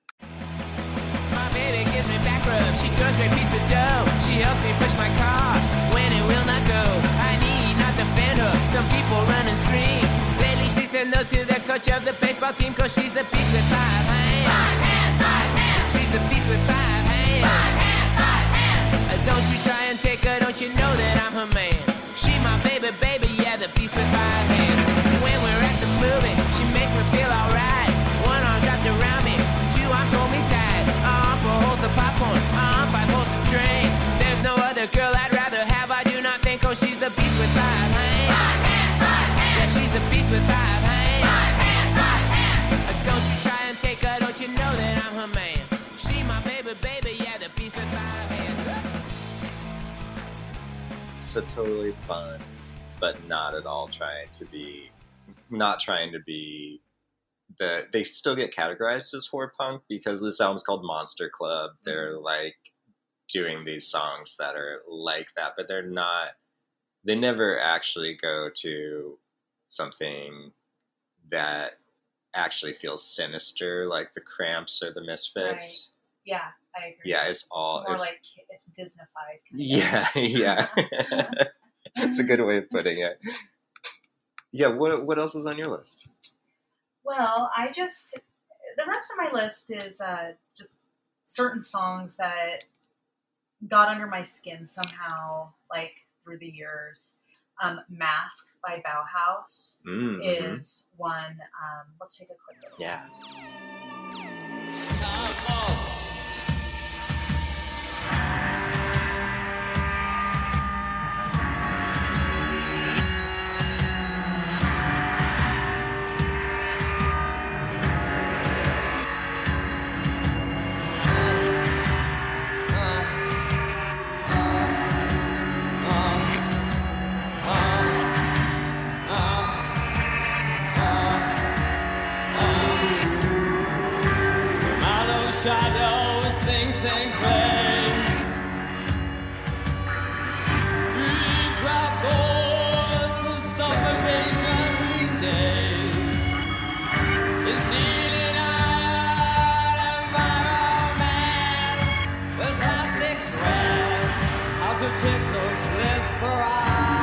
[SPEAKER 5] My baby gives me back rubs, she throws me pizza dough, she helps me push my car when it will not go. I need not defend her, some people run and scream. Lately she said no to the coach of the baseball team, 'cause she's a beast with 5 hands. 5 hands, 5 hands. She's a beast with 5 hands. 5 hands, 5 hands. Don't you try and take her, don't you know that I'm her man? She my baby, yeah, the beast with 5 hands. When we're at the movie, she makes me feel alright. One arm wrapped around me, 2 arms hold me tight. For holds the popcorn, 5 holds the drink. There's no other girl I'd rather have, I do not think, 'cause she's the beast with 5 hands. 5 hands, 5 hands. Yeah, she's the beast with 5 hands. 5 hands, 5 hands. Don't you try and take her, don't you know that I'm her man? She my baby, yeah, the beast with 5 hands.
[SPEAKER 2] So totally fun, but not at all trying to be not trying to be they still get categorized as horror punk because this album's called Monster Club. They're like doing these songs that are like that, but they never actually go to something that actually feels sinister like the Cramps or the Misfits.
[SPEAKER 3] Right. Yeah, I agree.
[SPEAKER 2] Yeah, it's more
[SPEAKER 3] like it's Disneyfied.
[SPEAKER 2] Yeah. It's a good way of putting it. Yeah, what else is on your list?
[SPEAKER 3] Well, the rest of my list is just certain songs that got under my skin somehow, like through the years. Mask by Bauhaus is one. Let's take a quick look.
[SPEAKER 2] Yeah.
[SPEAKER 5] Shadows, things and clay. Drop boards of suffocation days. It's eating out of romance with plastic threads. How to chisel slits for eyes.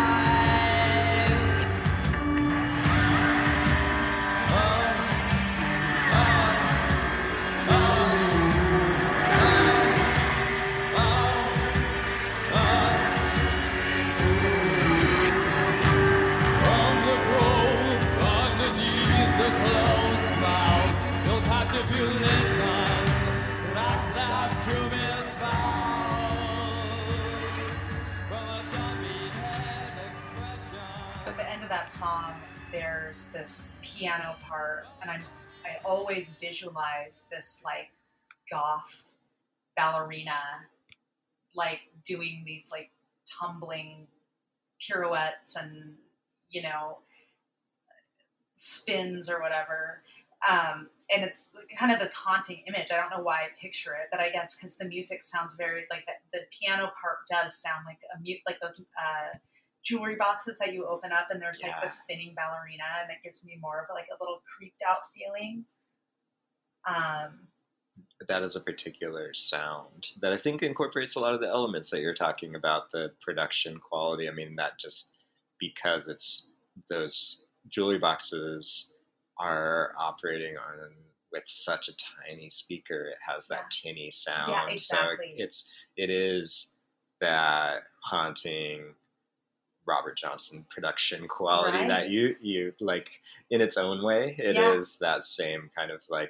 [SPEAKER 5] If you listen, rat curious fouls from a dummy head expression.
[SPEAKER 3] At the end of that song, there's this piano part, and I always visualize this like goth ballerina, like doing these like tumbling pirouettes and spins or whatever. And it's kind of this haunting image. I don't know why I picture it, but I guess because the music sounds very like that. The piano part does sound like like those jewelry boxes that you open up, and there's like the spinning ballerina, and it gives me more of like a little creeped out feeling.
[SPEAKER 2] That is a particular sound that I think incorporates a lot of the elements that you're talking about, the production quality. I mean, that just because it's those jewelry boxes are operating on with such a tiny speaker, it has that tinny sound.
[SPEAKER 3] Yeah, exactly.
[SPEAKER 2] So it is that haunting Robert Johnson production quality that you like in its own way. It is that same kind of like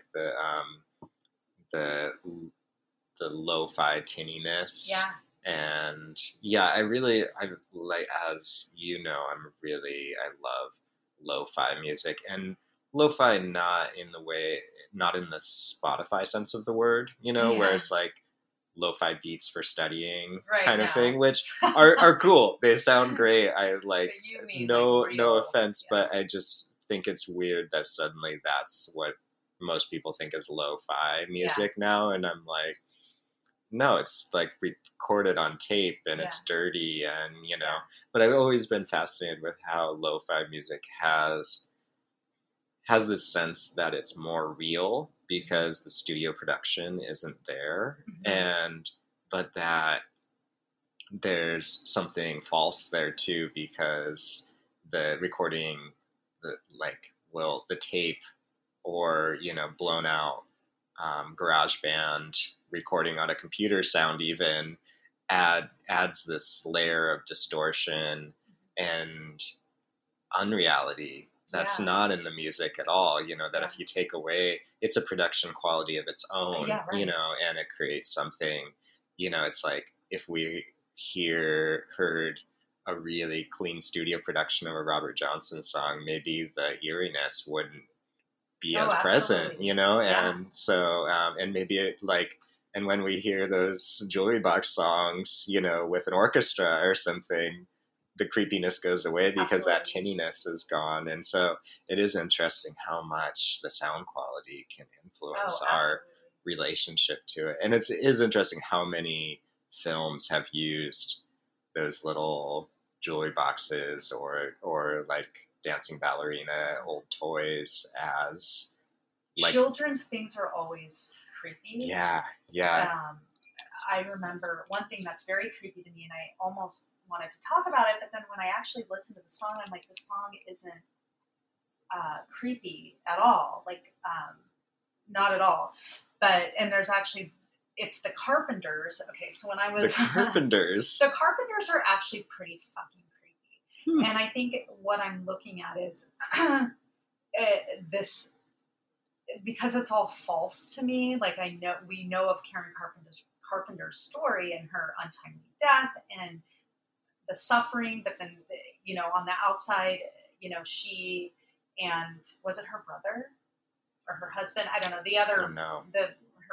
[SPEAKER 2] the lo-fi tinniness.
[SPEAKER 3] Yeah.
[SPEAKER 2] And I like, as you know, I love lo-fi music, and lo-fi not in the Spotify sense of the word, where it's like lo-fi beats for studying kind of thing, which are cool. They sound great. I like no offense, but I just think it's weird that suddenly that's what most people think is lo-fi music now, and I'm like, no, it's like recorded on tape and it's dirty and but I've always been fascinated with how lo-fi music has this sense that it's more real because the studio production isn't there, but that there's something false there too, because the recording, the tape or blown out GarageBand recording on a computer sound even adds this layer of distortion and unreality that's not in the music at all, that if you take away, it's a production quality of its own, and it creates something, it's like if we heard a really clean studio production of a Robert Johnson song, maybe the eeriness wouldn't be as present, and so, and maybe it and when we hear those jewelry box songs, with an orchestra or something, the creepiness goes away because that
[SPEAKER 3] Absolutely.
[SPEAKER 2] tinniness is gone. And so it is interesting how much the sound quality can influence
[SPEAKER 3] Oh,
[SPEAKER 2] our
[SPEAKER 3] absolutely.
[SPEAKER 2] relationship to it. And it is interesting how many films have used those little jewelry boxes or like dancing ballerina old toys as like,
[SPEAKER 3] Children's things are always creepy.
[SPEAKER 2] yeah.
[SPEAKER 3] I remember one thing that's very creepy to me, and I almost wanted to talk about it, but then when I actually listened to the song, I'm like, the song isn't creepy at all. Like, not at all. And there's actually, it's the Carpenters. Okay, so when I
[SPEAKER 2] The
[SPEAKER 3] was
[SPEAKER 2] Carpenters.
[SPEAKER 3] the Carpenters are actually pretty fucking creepy.
[SPEAKER 2] Hmm.
[SPEAKER 3] And I think what I'm looking at is this, because it's all false to me. Like, we know of Karen Carpenter's story and her untimely death and the suffering, but then, on the outside, she and, was it her brother or her husband? I don't know. The
[SPEAKER 2] I
[SPEAKER 3] other,
[SPEAKER 2] don't know.
[SPEAKER 3] the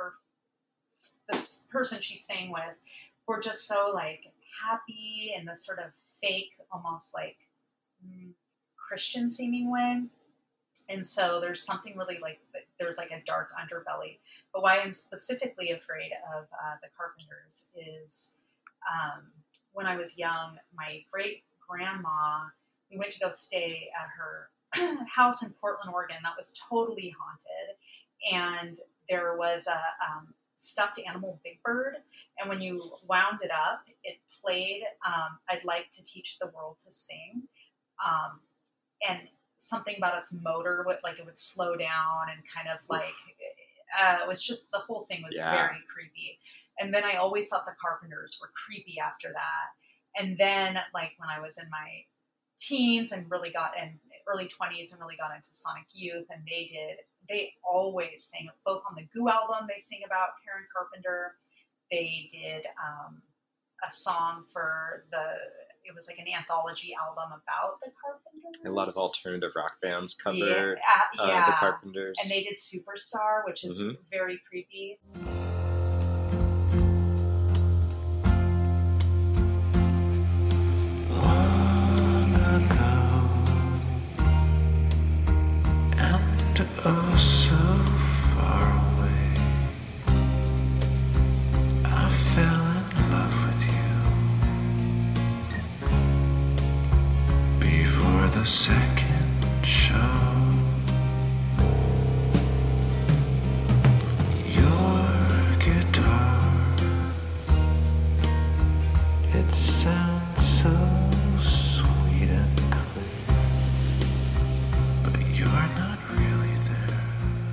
[SPEAKER 3] person she sang with were just so like happy in this sort of fake, almost like Christian seeming way. And so there's something really like, there's like a dark underbelly. But why I'm specifically afraid of the Carpenters is when I was young, my great grandma, we went to go stay at her house in Portland, Oregon, that was totally haunted. And there was a stuffed animal Big Bird. And when you wound it up, it played I'd Like to Teach the World to Sing. And something about its motor, like it would slow down and kind of like, it was just, the whole thing was very creepy. And then I always thought the Carpenters were creepy after that. And then like when I was in my teens and really got in early 20s and really got into Sonic Youth, and they always sing, both on the Goo album, they sing about Karen Carpenter. They did a song for it was like an anthology album about the Carpenters.
[SPEAKER 2] A lot of alternative rock bands cover the Carpenters.
[SPEAKER 3] And they did Superstar, which is very creepy.
[SPEAKER 7] Oh, so far away, I fell in love with you before the second show. Your guitar, it sounds so sweet and clear, but you're not really there.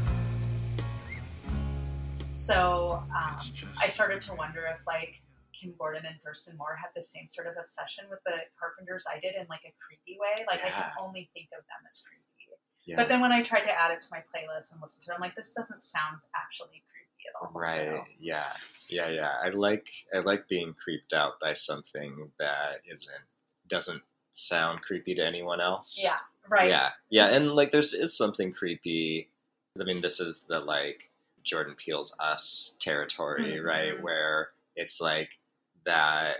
[SPEAKER 3] So I started to wonder if like Kim Gordon and Thurston Moore had the same sort of obsession with the Carpenters I did in like a creepy way. Like I can only think of them as creepy. Yeah. But then when I tried to add it to my playlist and listen to it, I'm like, this doesn't sound actually creepy at all.
[SPEAKER 2] Right.
[SPEAKER 3] So.
[SPEAKER 2] Yeah. I like being creeped out by something that doesn't sound creepy to anyone else.
[SPEAKER 3] Yeah. Right.
[SPEAKER 2] Yeah. And like is something creepy. I mean, this is the like Jordan Peele's Us territory, right? Where it's like that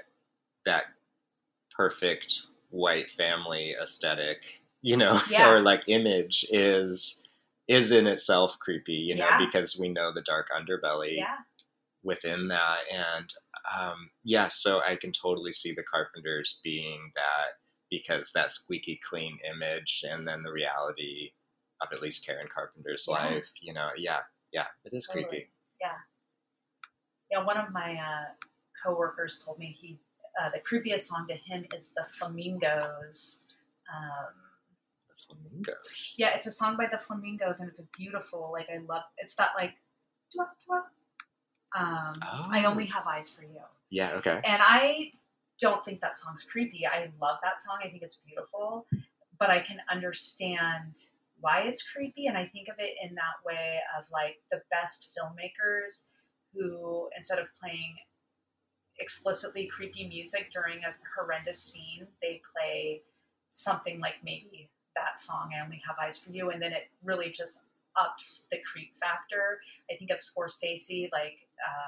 [SPEAKER 2] perfect white family aesthetic, or like image is in itself creepy, because we know the dark underbelly within that. And so I can totally see the Carpenters being that, because that squeaky clean image and then the reality of at least Karen Carpenter's life, it is
[SPEAKER 3] totally.
[SPEAKER 2] creepy.
[SPEAKER 3] Yeah, one of my coworkers told me the creepiest song to him is the Flamingos.
[SPEAKER 2] The Flamingos?
[SPEAKER 3] Yeah, it's a song by the Flamingos, and it's a beautiful, like, I love, it's that, like, I Only Have Eyes for You.
[SPEAKER 2] Yeah, okay.
[SPEAKER 3] And I don't think that song's creepy. I love that song. I think it's beautiful, but I can understand why it's creepy, and I think of it in that way of, like, the best filmmakers who, instead of playing explicitly creepy music during a horrendous scene, they play something like maybe that song, I Only Have Eyes for You, and then it really just ups the creep factor. I think of Scorsese, like,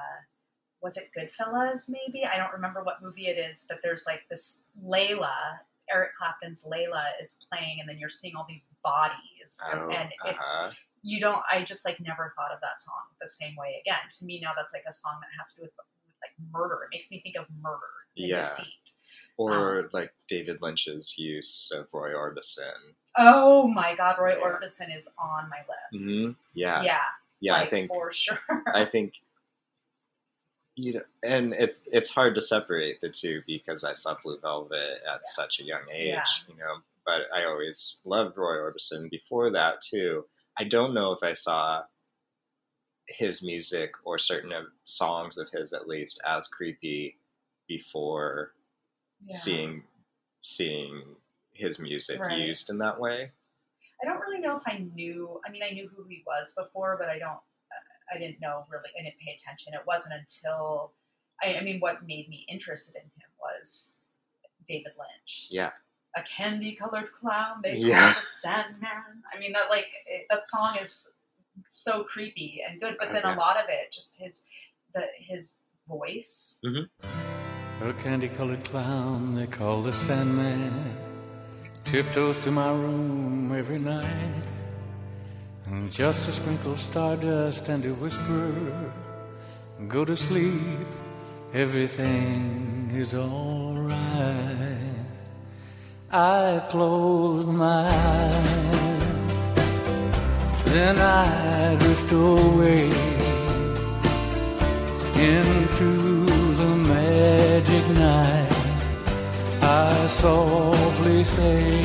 [SPEAKER 3] was it Goodfellas, maybe? I don't remember what movie it is, but there's, like, this Layla Eric Clapton's Layla is playing, and then you're seeing all these bodies, and it's I just like never thought of that song the same way again. To me now, that's like a song that has to do with like murder. It makes me think of murder and deceit.
[SPEAKER 2] Or like David Lynch's use of Roy Orbison.
[SPEAKER 3] Oh my God, Roy Orbison is on my list. Mm-hmm.
[SPEAKER 2] Yeah,
[SPEAKER 3] like,
[SPEAKER 2] I think
[SPEAKER 3] for sure.
[SPEAKER 2] I think, you know, and it's hard to separate the two because I saw Blue Velvet at such a young age, you know. But I always loved Roy Orbison before that too. I don't know if I saw his music or certain songs of his at least as creepy before seeing his music used in that way.
[SPEAKER 3] I don't really know if I knew. I mean, I knew who he was before, but I didn't know really. I didn't pay attention. It wasn't until I mean, what made me interested in him was David Lynch.
[SPEAKER 2] Yeah.
[SPEAKER 3] A candy-colored clown. They call it the Sandman. I mean, that song is so creepy and good, but then a lot of it, just his voice.
[SPEAKER 4] Mm-hmm. A candy-colored clown they call the Sandman tiptoes to my room every night, and just to sprinkle stardust and to whisper, go to sleep, everything is all right. I close my eyes, then I drift away into the magic night. I softly say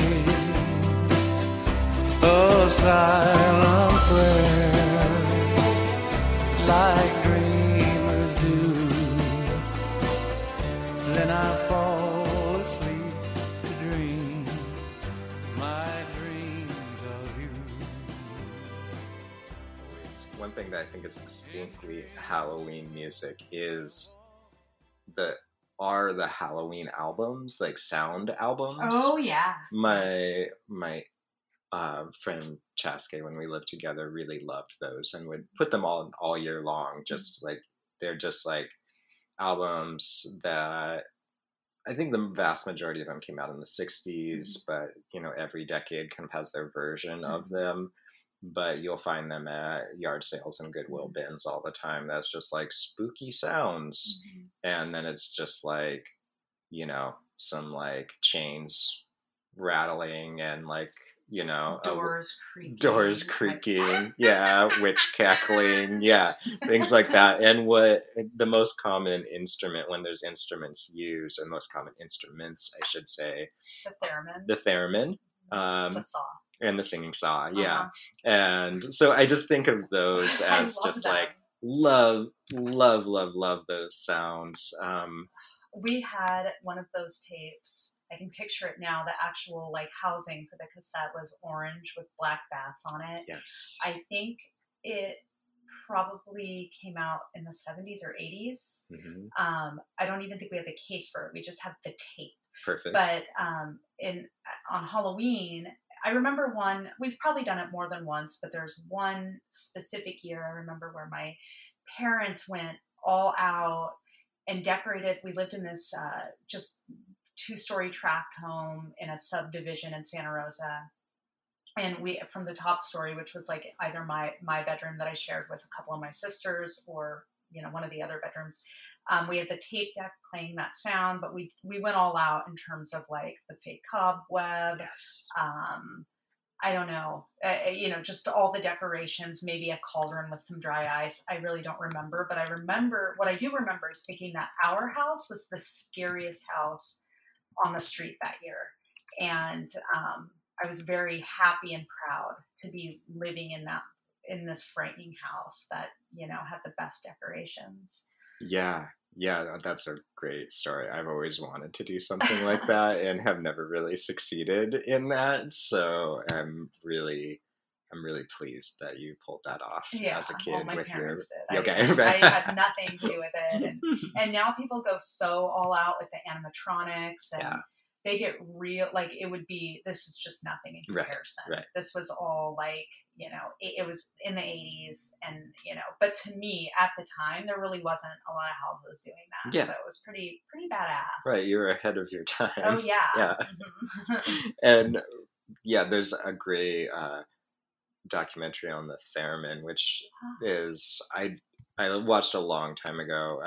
[SPEAKER 4] a silent prayer, like dreamers do. Then I fall asleep to dream my dreams of you.
[SPEAKER 2] One thing that I think is distinctly Halloween music is the Halloween albums, like sound albums.
[SPEAKER 3] Oh yeah.
[SPEAKER 2] My friend Chaske, when we lived together, really loved those and would put them all year long. Just like they're just like albums that I think the vast majority of them came out in the 60s, but you know, every decade kind of has their version of them. But you'll find them at yard sales and Goodwill bins all the time. That's just like spooky sounds. And then it's just like, you know, some like chains rattling and like, you know, doors creaking, witch cackling, things like that. And what the most common instrument when there's instruments used, or most common instruments, I should say, the theremin,
[SPEAKER 3] the saw.
[SPEAKER 2] And the singing saw, and so I just think of those as just that. Like love those sounds.
[SPEAKER 3] We had one of those tapes. I can picture it now. The actual like housing for the cassette was orange with black bats on it.
[SPEAKER 2] Yes.
[SPEAKER 3] I think it probably came out in the 70s or 80s. Mm-hmm. I don't even think we had the case for it. We just have the tape.
[SPEAKER 2] Perfect.
[SPEAKER 3] But on Halloween, I remember one, we've probably done it more than once, but there's one specific year I remember where my parents went all out and decorated. We lived in this just 2-story tract home in a subdivision in Santa Rosa. And we, from the top story, which was like either my bedroom that I shared with a couple of my sisters or, you know, one of the other bedrooms, we had the tape deck playing that sound, but we went all out in terms of like the fake cobweb.
[SPEAKER 2] Yes.
[SPEAKER 3] I don't know, you know, just all the decorations, maybe a cauldron with some dry ice. I really don't remember, but what I do remember is thinking that our house was the scariest house on the street that year. And I was very happy and proud to be living in this frightening house that, you know, had the best decorations.
[SPEAKER 2] Yeah, that's a great story. I've always wanted to do something like that and have never really succeeded in that. So I'm really pleased that you pulled that off as a kid.
[SPEAKER 3] Well, my
[SPEAKER 2] with
[SPEAKER 3] parents
[SPEAKER 2] your...
[SPEAKER 3] did.
[SPEAKER 2] Okay,
[SPEAKER 3] I had nothing to do with it. And now people go so all out with the animatronics and they get real, like it would be, this is just nothing in comparison.
[SPEAKER 2] Right.
[SPEAKER 3] This was all like, you know, it was in the 80s and, you know, but to me at the time, there really wasn't a lot of houses doing that.
[SPEAKER 2] Yeah.
[SPEAKER 3] So it was pretty badass.
[SPEAKER 2] Right. You were ahead of your time.
[SPEAKER 3] Oh yeah.
[SPEAKER 2] Yeah.
[SPEAKER 3] Mm-hmm.
[SPEAKER 2] And yeah, there's a great documentary on the theremin, which is, I watched a long time ago.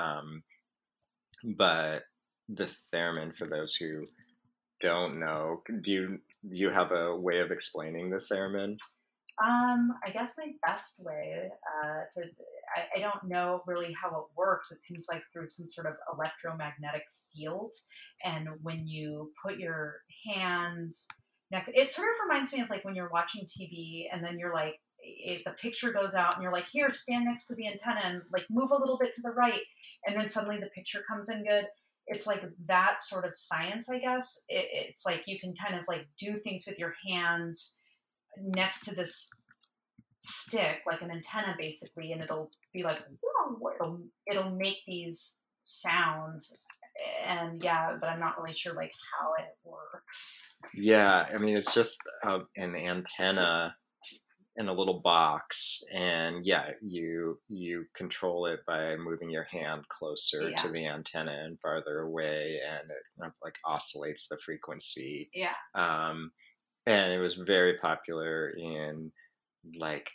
[SPEAKER 2] But the theremin, for those who don't know, do you have a way of explaining the theremin?
[SPEAKER 3] I guess my best way I don't know really how it works. It seems like through some sort of electromagnetic field, and when you put your hands next, it sort of reminds me of like when you're watching TV and then you're like, if the picture goes out and you're like, here, stand next to the antenna and like move a little bit to the right, and then suddenly the picture comes in good. It's like that sort of science, I guess. It's like you can kind of like do things with your hands next to this stick, like an antenna basically, and it'll be like, it'll make these sounds. And yeah, but I'm not really sure like how it works.
[SPEAKER 2] Yeah, I mean, it's just an antenna in a little box, and yeah, you control it by moving your hand closer to the antenna and farther away, and it kind of like oscillates the frequency.
[SPEAKER 3] Yeah.
[SPEAKER 2] And it was very popular in like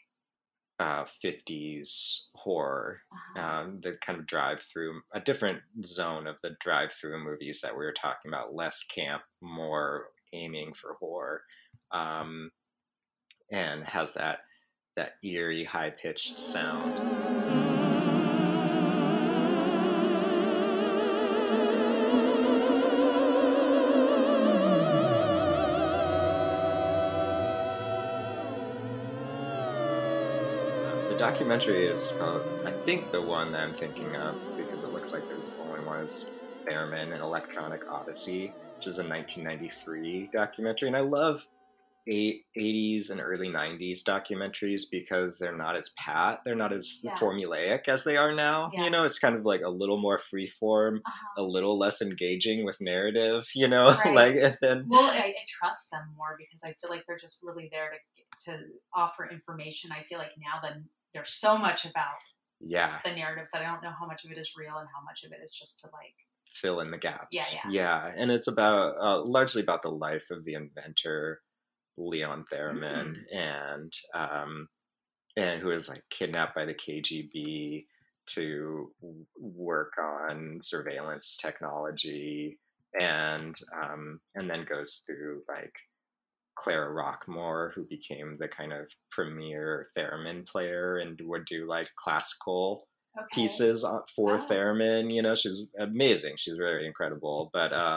[SPEAKER 2] 50s horror, the kind of drive-through, a different zone of the drive-through movies that we were talking about, less camp, more aiming for horror. And has that eerie, high-pitched sound. The documentary is, I think the one that I'm thinking of, because it looks like there's only one, is Theremin, An Electronic Odyssey, which is a 1993 documentary. And I love 80s and early 90s documentaries because they're not as they're not as formulaic as they are now. You know, it's kind of like a little more freeform, a little less engaging with narrative, you know. Like, and then,
[SPEAKER 3] well, I trust them more because I feel like they're just really there to offer information. I feel like now then there's so much about the narrative that I don't know how much of it is real and how much of it is just to like
[SPEAKER 2] fill in the gaps. Yeah. And it's about largely about the life of the inventor Leon Theremin, and who was like kidnapped by the KGB to work on surveillance technology, and then goes through like Clara Rockmore, who became the kind of premier theremin player and would do like classical pieces for theremin. You know, she's amazing. She's very incredible.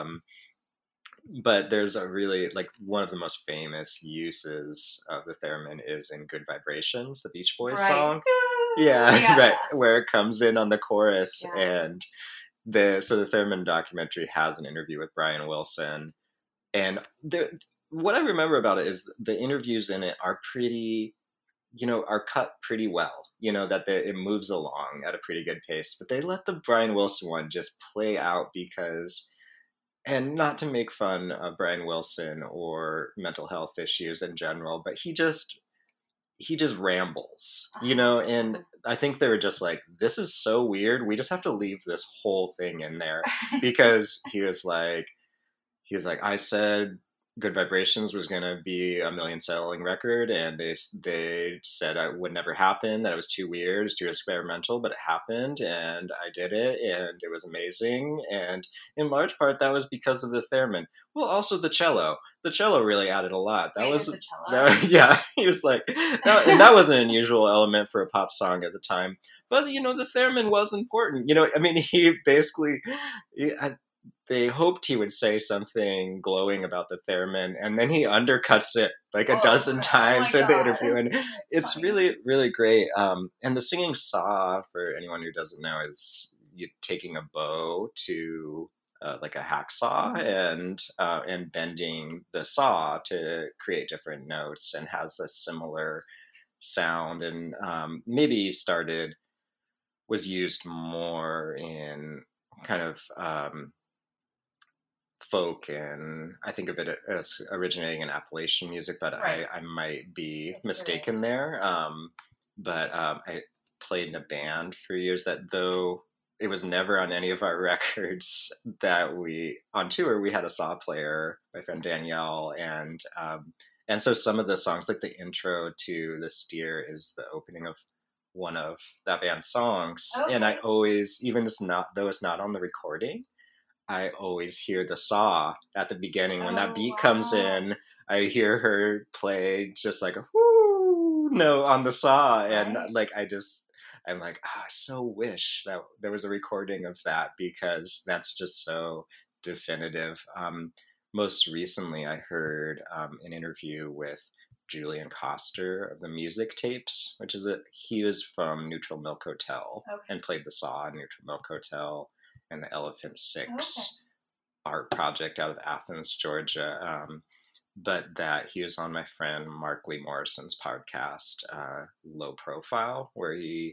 [SPEAKER 2] But there's a really, like, one of the most famous uses of the theremin is in Good Vibrations, the Beach Boys song. Right, where it comes in on the chorus. And the theremin documentary has an interview with Brian Wilson. And what I remember about it is the interviews in it are pretty, you know, are cut pretty well. You know, that it moves along at a pretty good pace. But they let the Brian Wilson one just play out because... And not to make fun of Brian Wilson or mental health issues in general, but he just rambles, you know, and I think they were just like, this is so weird. We just have to leave this whole thing in there, because he was like, I said Good Vibrations was going to be a million-selling record, and they said it would never happen, that it was too weird, it's too experimental, but it happened, and I did it, and it was amazing, and in large part, that was because of the theremin. Well, also the cello. The cello really added a lot. He was like, that was an unusual element for a pop song at the time, but, you know, the theremin was important. You know, I mean, he basically... They hoped he would say something glowing about the theremin, and then he undercuts it like a dozen times in the interview, and it's funny. Really, really great. And the singing saw, for anyone who doesn't know, is you taking a bow to like a hacksaw and bending the saw to create different notes, and has a similar sound, and maybe was used more in kind of folk, and I think of it as originating in Appalachian music, but
[SPEAKER 3] Right.
[SPEAKER 2] I might be
[SPEAKER 3] You're
[SPEAKER 2] mistaken
[SPEAKER 3] right.
[SPEAKER 2] there. But I played in a band for years that, though it was never on any of our records that on tour, we had a saw player, my friend Danielle, and so some of the songs, like the intro to The Steer is the opening of one of that band's songs. And I
[SPEAKER 3] Okay.
[SPEAKER 2] always, though it's not on the recording, I always hear the saw at the beginning. When that beat comes
[SPEAKER 3] wow.
[SPEAKER 2] in, I hear her play just like a whoo note on the saw. And
[SPEAKER 3] Right.
[SPEAKER 2] like, I'm like, I so wish that there was a recording of that, because that's just so definitive. Most recently, I heard an interview with Julian Coster of the Music Tapes, which is he was from Neutral Milk Hotel
[SPEAKER 3] Okay.
[SPEAKER 2] and played the saw in Neutral Milk Hotel and the Elephant Six
[SPEAKER 3] Okay.
[SPEAKER 2] art project out of Athens, Georgia. But that he was on my friend Mark Lee Morrison's podcast, Low Profile, where he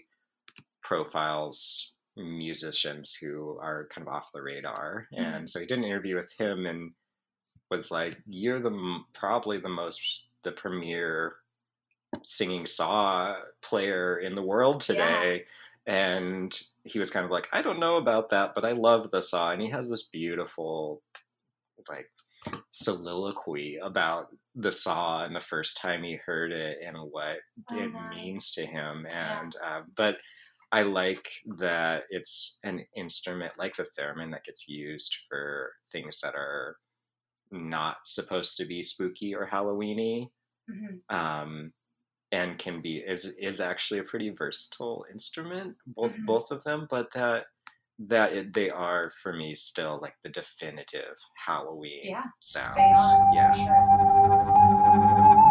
[SPEAKER 2] profiles musicians who are kind of off the radar.
[SPEAKER 3] Mhm.
[SPEAKER 2] And so he did an interview with him and was like, "You're probably the premier singing saw player in the world today." And he was kind of like, "I don't know about that, but I love the saw." And he has this beautiful like soliloquy about the saw and the first time he heard it and what it means to him. And but I like that it's an instrument like the theremin that gets used for things that are not supposed to be spooky or Halloweeny.
[SPEAKER 3] Mhm.
[SPEAKER 2] And is actually a pretty versatile instrument,
[SPEAKER 3] Mhm.
[SPEAKER 2] both of them, but they are for me still like the definitive Halloween sounds.
[SPEAKER 3] They are.
[SPEAKER 2] Yeah.
[SPEAKER 3] For sure.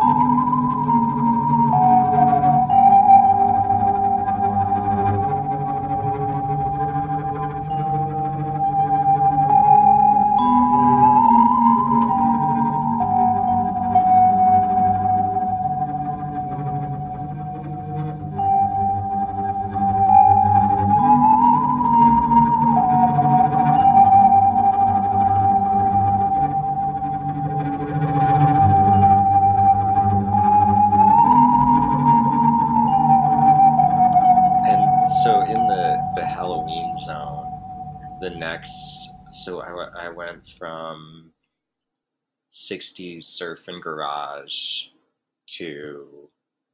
[SPEAKER 2] And so in the Halloween zone, I went from 60s surf and garage to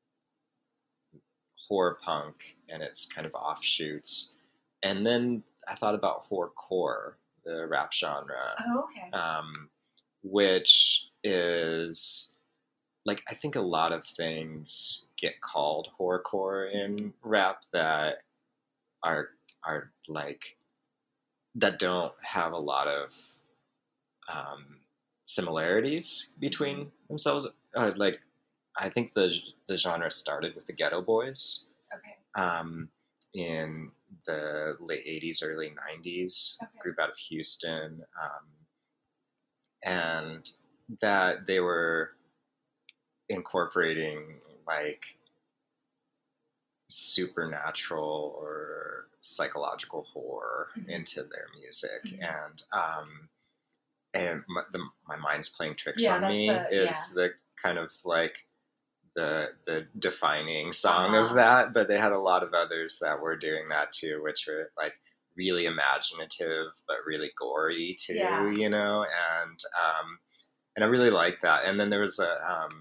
[SPEAKER 2] horror punk and its kind of offshoots. And then I thought about horrorcore, the rap genre,
[SPEAKER 3] Oh, okay.
[SPEAKER 2] which is like, I think a lot of things get called horrorcore in rap that are like, that don't have a lot of similarities between themselves. Like, I think the genre started with the Ghetto Boys
[SPEAKER 3] Okay.
[SPEAKER 2] in the late 80s, early 90s,
[SPEAKER 3] Okay.
[SPEAKER 2] group out of Houston, and that they were incorporating like supernatural or psychological horror into their music. And my mind's playing tricks on me is the kind of like the defining song of that, but they had a lot of others that were doing that too, which were like really imaginative but really gory too, you know, and I really like that. And then there was a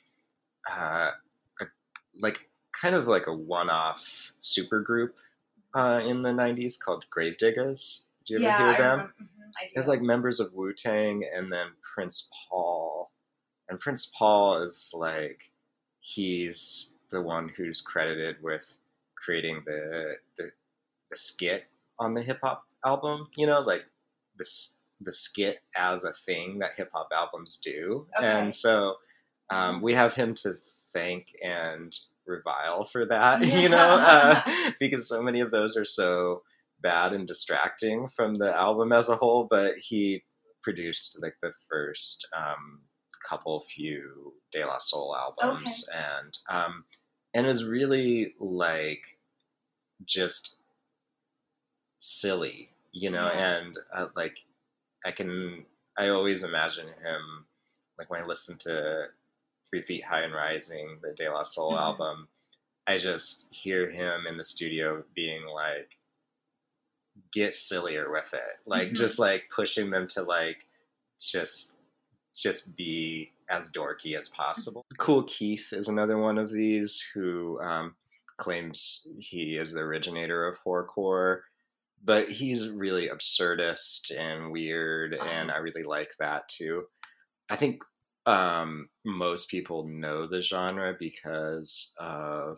[SPEAKER 2] like kind of like a one-off super group in the 90s called Gravediggaz. Did you ever hear them? It was like members of Wu-Tang and then Prince Paul. And Prince Paul is like, he's the one who's credited with creating the skit on the hip hop album, you know, like the skit as a thing that hip hop albums do. Okay. And so we have him to thank and revile for that, you know, because so many of those are so bad and distracting from the album as a whole. But he produced like the first few De La Soul albums, and it was really like just silly, you know, and like I can I always imagine him, like when I listen to 3 Feet High and Rising, the De La Soul album, I just hear him in the studio being like, get sillier with it. Like, just like pushing them to like, just be as dorky as possible. Kool Keith is another one of these who claims he is the originator of horrorcore, but he's really absurdist and weird, and I really like that too. I think most people know the genre because of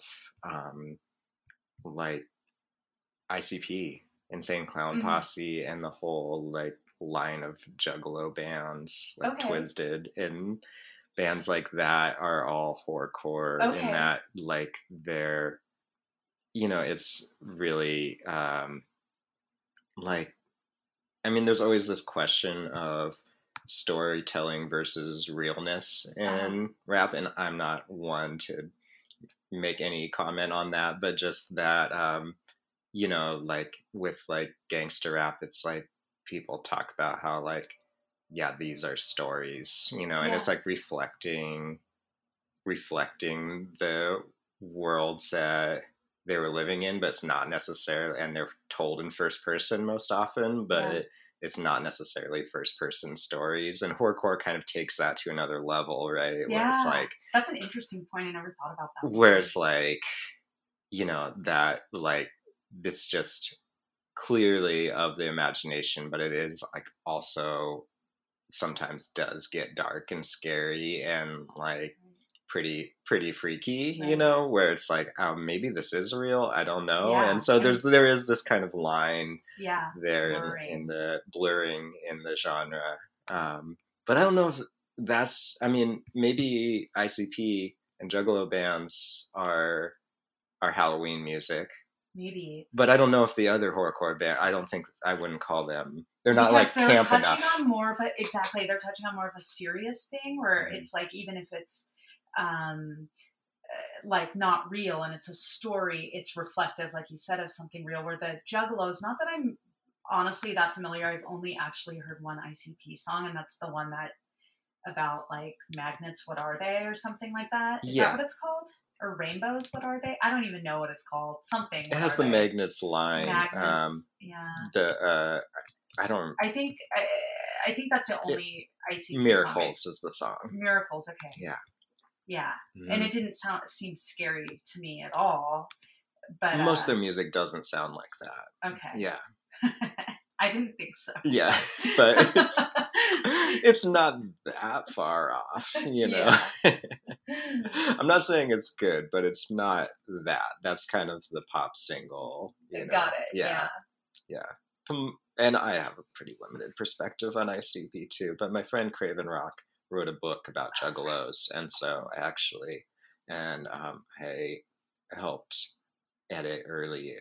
[SPEAKER 2] like ICP, Insane Clown Posse, and the whole like line of Juggalo bands like Twisted and bands like that are all horrorcore in that like they're, you know, it's really like, I mean, there's always this question of storytelling versus realness in rap, and I'm not one to make any comment on that, but just that you know, like with like gangster rap, it's like people talk about how like, yeah, these are stories, you know, and it's like reflecting the worlds that they were living in, but it's not necessarily, and they're told in first person most often, but it's not necessarily first person stories. And horrorcore kind of takes that to another level, right?
[SPEAKER 3] Yeah,
[SPEAKER 2] where it's like,
[SPEAKER 3] that's an interesting point. I never thought about that.
[SPEAKER 2] Where it's like, you know, that like, it's just clearly of the imagination, but it is like also sometimes does get dark and scary and like pretty freaky, you know, where it's like, oh, maybe this is real, I don't know. And so there is this kind of line there in the blurring in the genre, but I don't know if that's, I mean, maybe ICP and Juggalo bands are Halloween music, maybe, but I don't know if the other horrorcore band, I wouldn't call them, they're not because like camp enough.
[SPEAKER 3] On more of a, they're touching on more of a serious thing where it's like, even if it's like not real and it's a story, it's reflective, like you said, of something real. Where the Juggalos, not that I'm honestly that familiar, I've only actually heard one ICP song, and that's the one that about like magnets, what are they, or something like that. Is that what it's called? Or rainbows, what are they? I don't even know what it's called. Something.
[SPEAKER 2] It has the magnets line.
[SPEAKER 3] Magnets,
[SPEAKER 2] I don't.
[SPEAKER 3] I think that's the only ICP
[SPEAKER 2] Miracles
[SPEAKER 3] song
[SPEAKER 2] is the song.
[SPEAKER 3] Miracles. Okay.
[SPEAKER 2] Yeah.
[SPEAKER 3] Yeah, and it didn't seem scary to me at all. But
[SPEAKER 2] most of their music doesn't sound like that.
[SPEAKER 3] Okay.
[SPEAKER 2] Yeah.
[SPEAKER 3] I didn't think so.
[SPEAKER 2] Yeah, but it's not that far off, you know. I'm not saying it's good, but it's not that. That's kind of the pop single. You know?
[SPEAKER 3] Got it. Yeah.
[SPEAKER 2] And I have a pretty limited perspective on ICP too, but my friend Craven Rock wrote a book about Juggalos, and so I helped edit early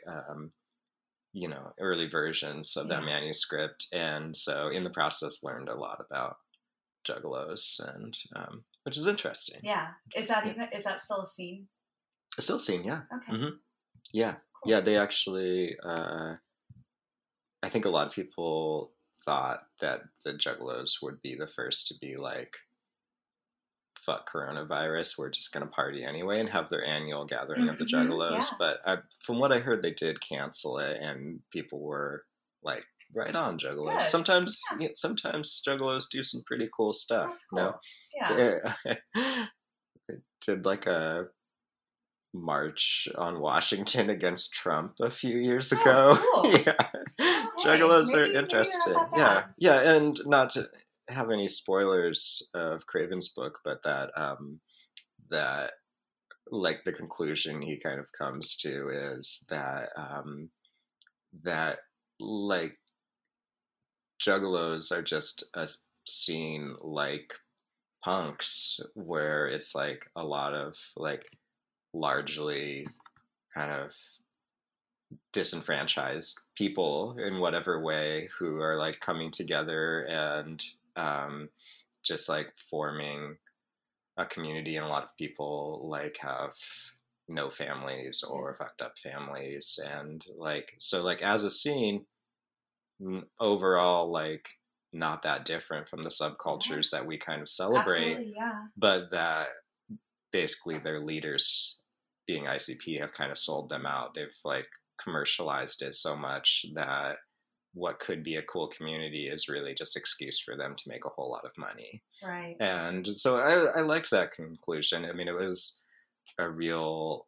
[SPEAKER 2] versions of that manuscript, and so in the process learned a lot about Juggalos, and which is interesting.
[SPEAKER 3] Yeah, is that still a scene?
[SPEAKER 2] It's still a scene, yeah.
[SPEAKER 3] Okay.
[SPEAKER 2] Yeah, cool. Yeah. They actually, I think a lot of people thought that the Juggalos would be the first to be like, fuck coronavirus, we're just going to party anyway, and have their annual gathering of the Juggalos. But from what I heard, they did cancel it, and people were like, right on, Juggalos. Good. Sometimes Juggalos do some pretty cool stuff.
[SPEAKER 3] That's cool.
[SPEAKER 2] No?
[SPEAKER 3] Yeah.
[SPEAKER 2] They did like a march on Washington against Trump a few years ago.
[SPEAKER 3] Cool.
[SPEAKER 2] Juggalos are interesting. Yeah, and not to have any spoilers of Craven's book, but that like the conclusion he kind of comes to is that that like Juggalos are just a scene like punks, where it's like a lot of like largely kind of disenfranchised people in whatever way who are like coming together and just like forming a community, and a lot of people like have no families or fucked up families, and like so like as a scene overall, like not that different from the subcultures that we kind of celebrate,
[SPEAKER 3] Absolutely, yeah.
[SPEAKER 2] but that basically their leaders, being ICP, have kind of sold them out. They've like commercialized it so much that what could be a cool community is really just excuse for them to make a whole lot of money.
[SPEAKER 3] Right.
[SPEAKER 2] And so I liked that conclusion. I mean, it was a real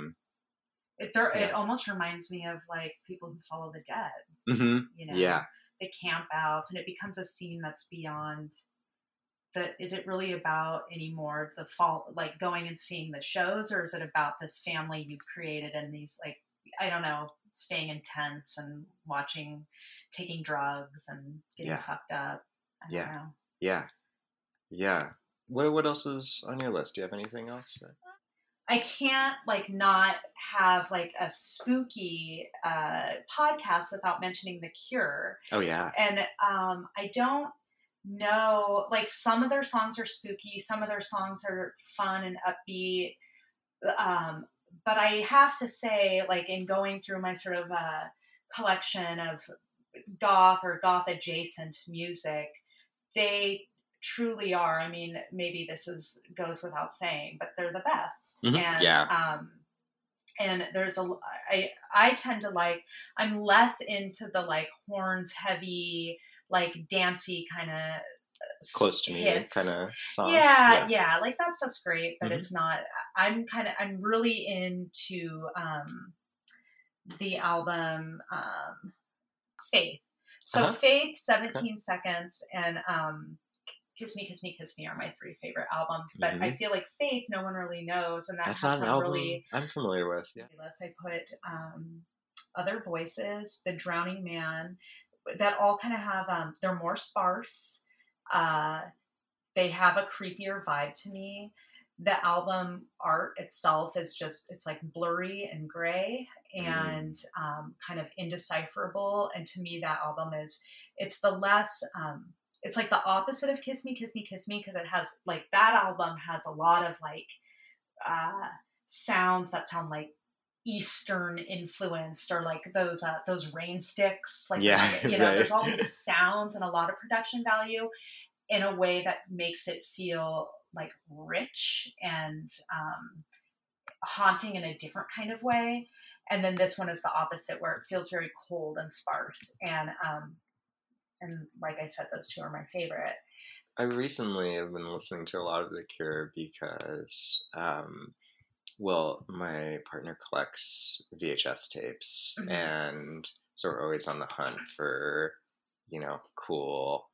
[SPEAKER 3] It almost reminds me of like people who follow the dead.
[SPEAKER 2] mm-hmm.
[SPEAKER 3] You know,
[SPEAKER 2] Yeah.
[SPEAKER 3] They camp out, and it becomes a scene that's beyond the. Is it really about anymore the fall, like going and seeing the shows, or is it about this family you've created and these, like, I don't know, staying in tents and watching, taking drugs and getting fucked up? I don't know.
[SPEAKER 2] Yeah. What else is on your list? Do you have anything else?
[SPEAKER 3] I can't like not have like a spooky podcast without mentioning The Cure.
[SPEAKER 2] Oh yeah.
[SPEAKER 3] And I don't know, like some of their songs are spooky, some of their songs are fun and upbeat. But I have to say, like in going through my sort of collection of goth or goth adjacent music, they truly are. I mean, maybe this goes without saying, but they're the best.
[SPEAKER 2] Mm-hmm.
[SPEAKER 3] And and there's I tend to like, I'm less into the like horns heavy, like dancey kind of
[SPEAKER 2] close to me kind of songs.
[SPEAKER 3] Yeah, like that stuff's great, but
[SPEAKER 2] mm-hmm.
[SPEAKER 3] it's not. I'm really into the album Faith. So Faith, 17 Seconds, and Kiss Me, Kiss Me, Kiss Me are my three favorite albums, but
[SPEAKER 2] mm-hmm.
[SPEAKER 3] I feel like Faith no one really knows, and
[SPEAKER 2] that's
[SPEAKER 3] has
[SPEAKER 2] not an album
[SPEAKER 3] really
[SPEAKER 2] I'm familiar with. Yeah.
[SPEAKER 3] I put Other Voices, The Drowning Man, that all kind of have they're more sparse. They have a creepier vibe to me. The album art itself is just, it's like blurry and gray and kind of indecipherable. And to me, that album it's the less, it's like the opposite of Kiss Me, Kiss Me, Kiss Me, because it has like, that album has a lot of like sounds that sound like Eastern influenced, or like those rain sticks, like there's all these sounds and a lot of production value in a way that makes it feel like rich and haunting in a different kind of way. And then this one is the opposite, where it feels very cold and sparse. And like I said, those two are my favorite.
[SPEAKER 2] I recently have been listening to a lot of The Cure because well, my partner collects VHS tapes, mm-hmm. and so we're always on the hunt for, cool,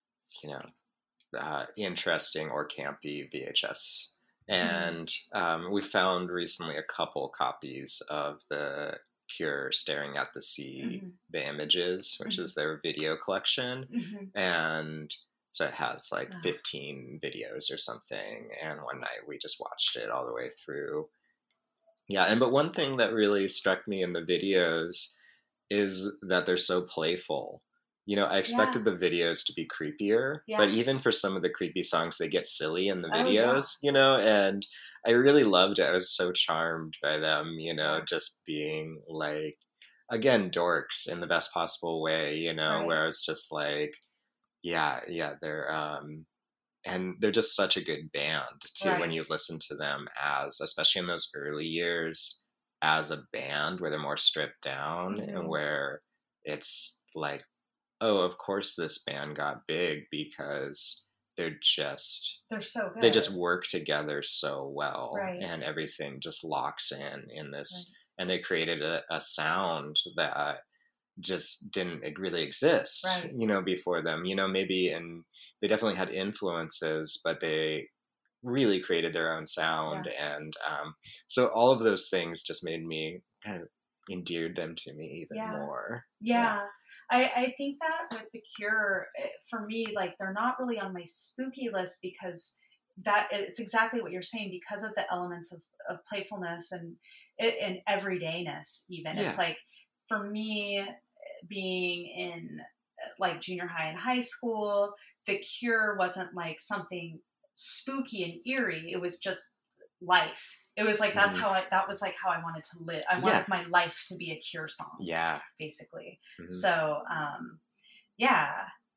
[SPEAKER 2] interesting or campy VHS. And we found recently a couple copies of The Cure Staring at the Sea, mm-hmm. The Images, which mm-hmm. is their video collection. Mm-hmm. And so it has like 15 videos or something. And one night we just watched it all the way through. Yeah. But one thing that really struck me in the videos is that they're so playful. I expected the videos to be creepier, but even for some of the creepy songs, they get silly in the videos, and I really loved it. I was so charmed by them, just being like, again, dorks in the best possible way, where I was just like, they're, and they're just such a good band too, when you listen to them especially in those early years as a band where they're more stripped down, mm-hmm. and where it's like, oh, of course this band got big because they're so good. They just work together so well, and everything just locks in this, and they created a sound that just didn't really exist, before them, maybe, and they definitely had influences, but they really created their own sound. And so all of those things just made me kind of endeared them to me even more.
[SPEAKER 3] I think that with The Cure, for me, like, they're not really on my spooky list because it's exactly what you're saying, because of the elements of playfulness and everydayness even. It's like, for me, being in like junior high and high school, The Cure wasn't like something spooky and eerie. It was just life. It was like, that was like how I wanted to live. I wanted my life to be a Cure song. Yeah. Basically. Mm-hmm. So,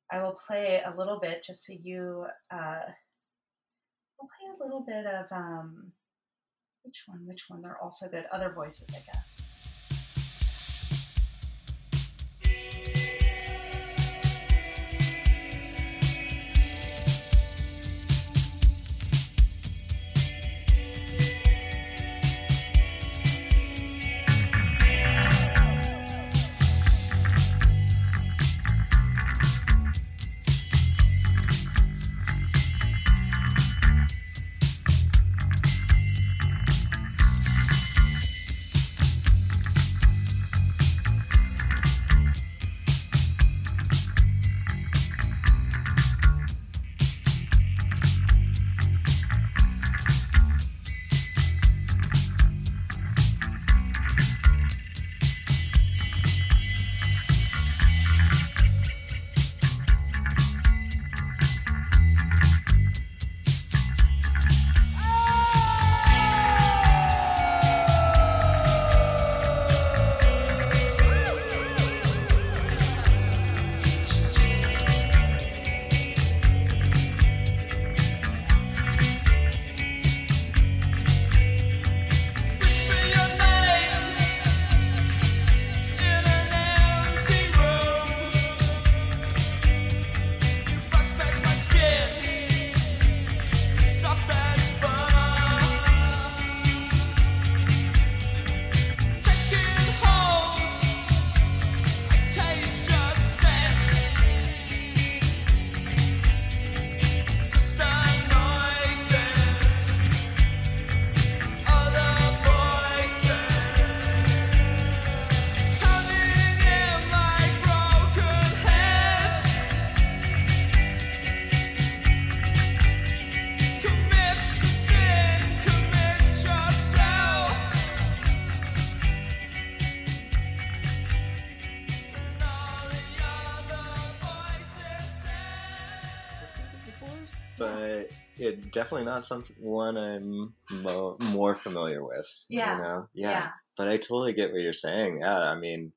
[SPEAKER 3] I will play a little bit just so you. I'll play a little bit of which one? They're also good. Other Voices, I guess.
[SPEAKER 2] But it definitely not one I'm more familiar with.
[SPEAKER 3] Yeah.
[SPEAKER 2] You know? Yeah. But I totally get what you're saying. Yeah, I mean,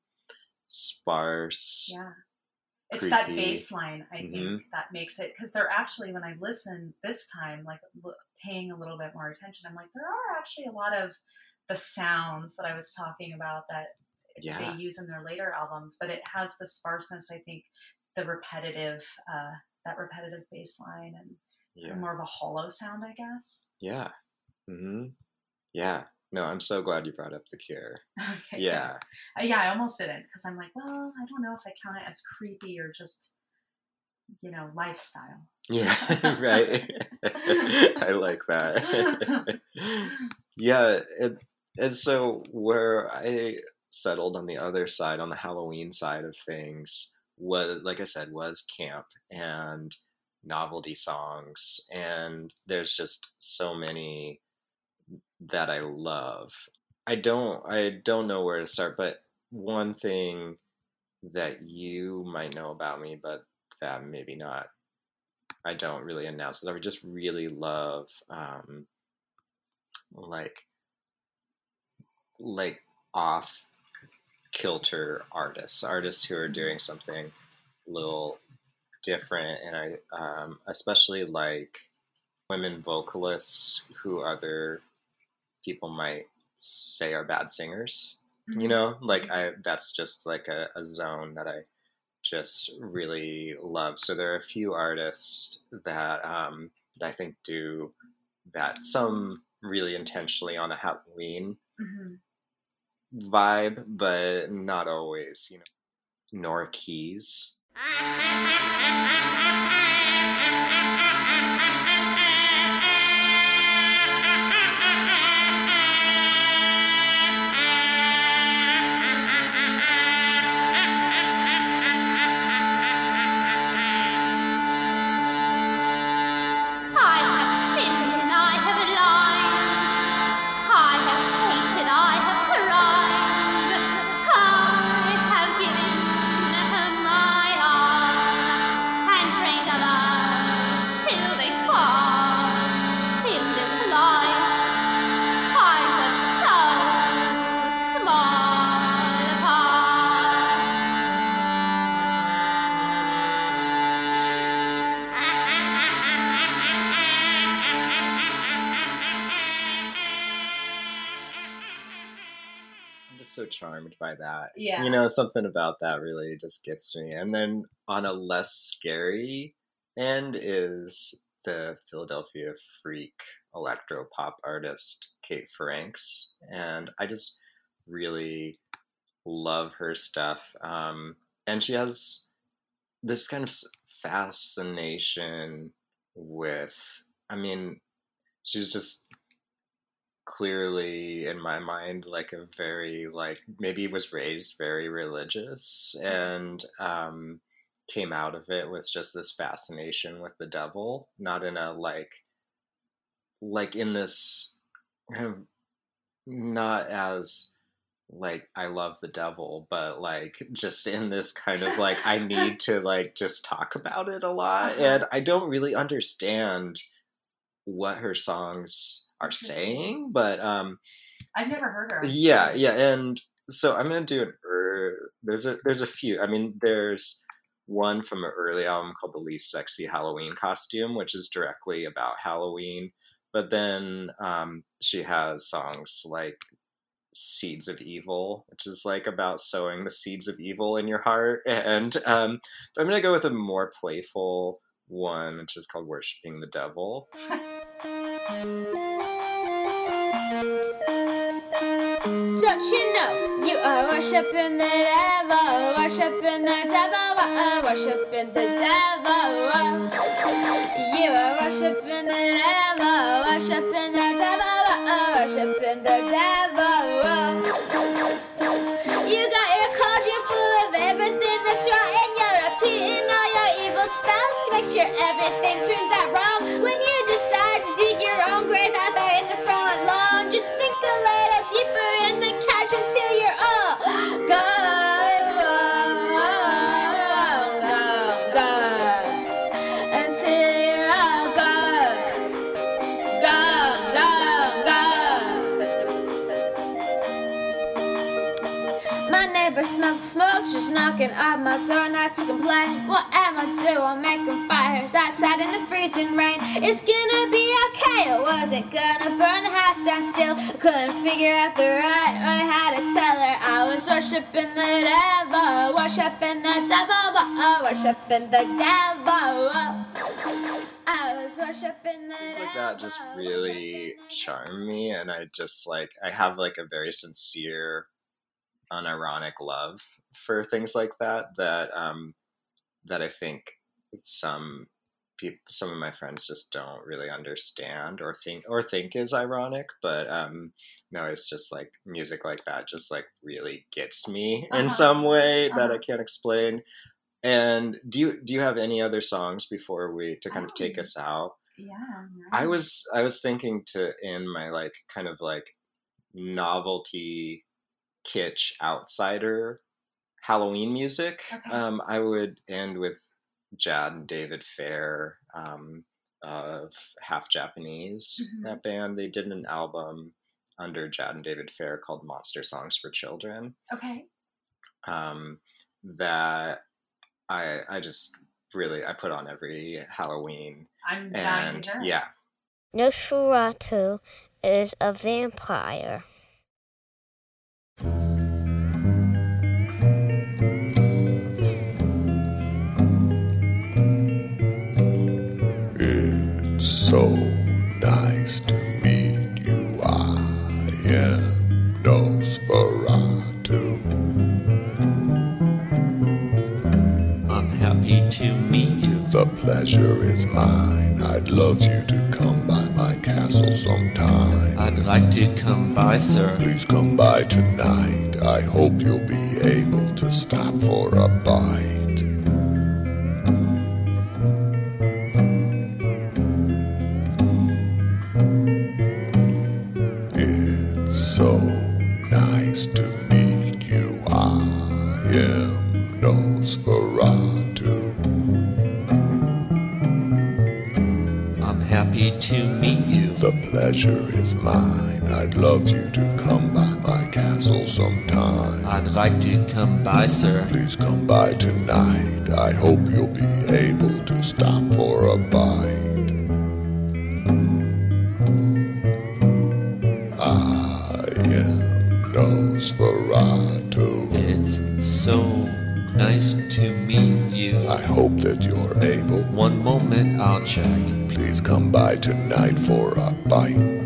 [SPEAKER 2] sparse.
[SPEAKER 3] Yeah. It's
[SPEAKER 2] creepy.
[SPEAKER 3] That bass line, I think, that makes it, because they're actually, when I listen this time, like paying a little bit more attention, I'm like, there are actually a lot of the sounds that I was talking about that they use in their later albums, but it has the sparseness, I think, the repetitive, that repetitive bass line and more of a hollow sound, I guess.
[SPEAKER 2] Yeah. Mm-hmm. Yeah. No, I'm so glad you brought up The Cure.
[SPEAKER 3] Okay,
[SPEAKER 2] yeah.
[SPEAKER 3] Yeah, I almost didn't, because I'm like, well, I don't know if I count it as creepy or just, lifestyle.
[SPEAKER 2] Yeah, right. I like that. Yeah, and so where I settled on the other side, on the Halloween side of things, was, like I said, was camp and novelty songs, and there's just so many that I love. I don't know where to start, but one thing that you might know about me, but that maybe not, I don't really announce, is I would just really love like off kilter artists who are doing something a little different, and I especially like women vocalists who other people might say are bad singers. That's just like a zone that I just really love. So there are a few artists that I think do that, some really intentionally on a Halloween vibe, but not always. Nora Keys. charmed by that.
[SPEAKER 3] Yeah.
[SPEAKER 2] You know, something about that really just gets me. And then on a less scary end is the Philadelphia freak electro-pop artist Kate Franks. And I just really love her stuff. And she has this kind of fascination with, I mean, she's just clearly in my mind like a very like maybe was raised very religious and came out of it with just this fascination with the devil, not in a like in this kind of, not as like I love the devil, but like just in this kind of like I need to like just talk about it a lot. And I don't really understand what her songs are saying, but
[SPEAKER 3] I've never heard her.
[SPEAKER 2] Yeah, and so I'm gonna do there's a few. I mean, there's one from an early album called The Least Sexy Halloween Costume, which is directly about Halloween, but then she has songs like Seeds of Evil, which is like about sowing the seeds of evil in your heart. And I'm gonna go with a more playful one, which is called Worshipping the Devil.
[SPEAKER 8] Don't you know you are worshipping the devil, worshipping the devil, worshipping the devil. You are worshipping the devil, worshipping the devil, worshipping the devil. You got your cauldron full of everything that's rotten. You're repeating all your evil spells to make sure everything turns out wrong. When you decide to dig your own grave out there in the front lawn, just sink a little deeper in the cash until you're all gone, until you're all gone. My neighbor smelled smoke, just knocking on my door, not to complain. What am I doing making fires outside in the freezing rain? It's gonna be okay, I wasn't gonna burn the house down still. I couldn't figure out the right way how to tell her I was worshipping the devil, worshipping the devil, worshipping the devil. I was worshipping the devil.
[SPEAKER 2] Things like that just really charm me, and I just like I have like a very sincere, unironic love for things like that that I think some of my friends just don't really understand or think is ironic, but no, it's just like music like that just like really gets me in some way that I can't explain. And do you have any other songs before to kind of take us out?
[SPEAKER 3] Yeah.
[SPEAKER 2] I was thinking to end my like kind of like novelty kitsch outsider Halloween music.
[SPEAKER 3] Okay.
[SPEAKER 2] I would end with Jad and David Fair of Half Japanese.
[SPEAKER 3] Mm-hmm.
[SPEAKER 2] That band, they did an album under Jad and David Fair called Monster Songs for Children.
[SPEAKER 3] Okay.
[SPEAKER 2] That I just really I put on every Halloween.
[SPEAKER 3] I'm dying to hear.
[SPEAKER 2] Yeah.
[SPEAKER 8] Nosferatu is a vampire.
[SPEAKER 9] It's so nice to meet you. I am Nosferatu.
[SPEAKER 7] I'm happy to meet you.
[SPEAKER 9] The pleasure is mine. I'd love you to come by my castle sometime.
[SPEAKER 7] I'd like to come by, sir.
[SPEAKER 9] Please come by tonight. I hope you'll be able to stop for a bite. It's so nice to meet you. I am Nosferatu.
[SPEAKER 7] I'm happy to meet you.
[SPEAKER 9] The pleasure is mine. I'd love you to come by my castle sometime.
[SPEAKER 7] I'd like to come by, sir.
[SPEAKER 9] Please come by tonight. I hope you'll be able to stop for a bite. I am Nosferatu.
[SPEAKER 10] It's so nice to meet you.
[SPEAKER 9] I hope that you're able.
[SPEAKER 10] One moment, I'll check.
[SPEAKER 9] Please come by tonight for a bite.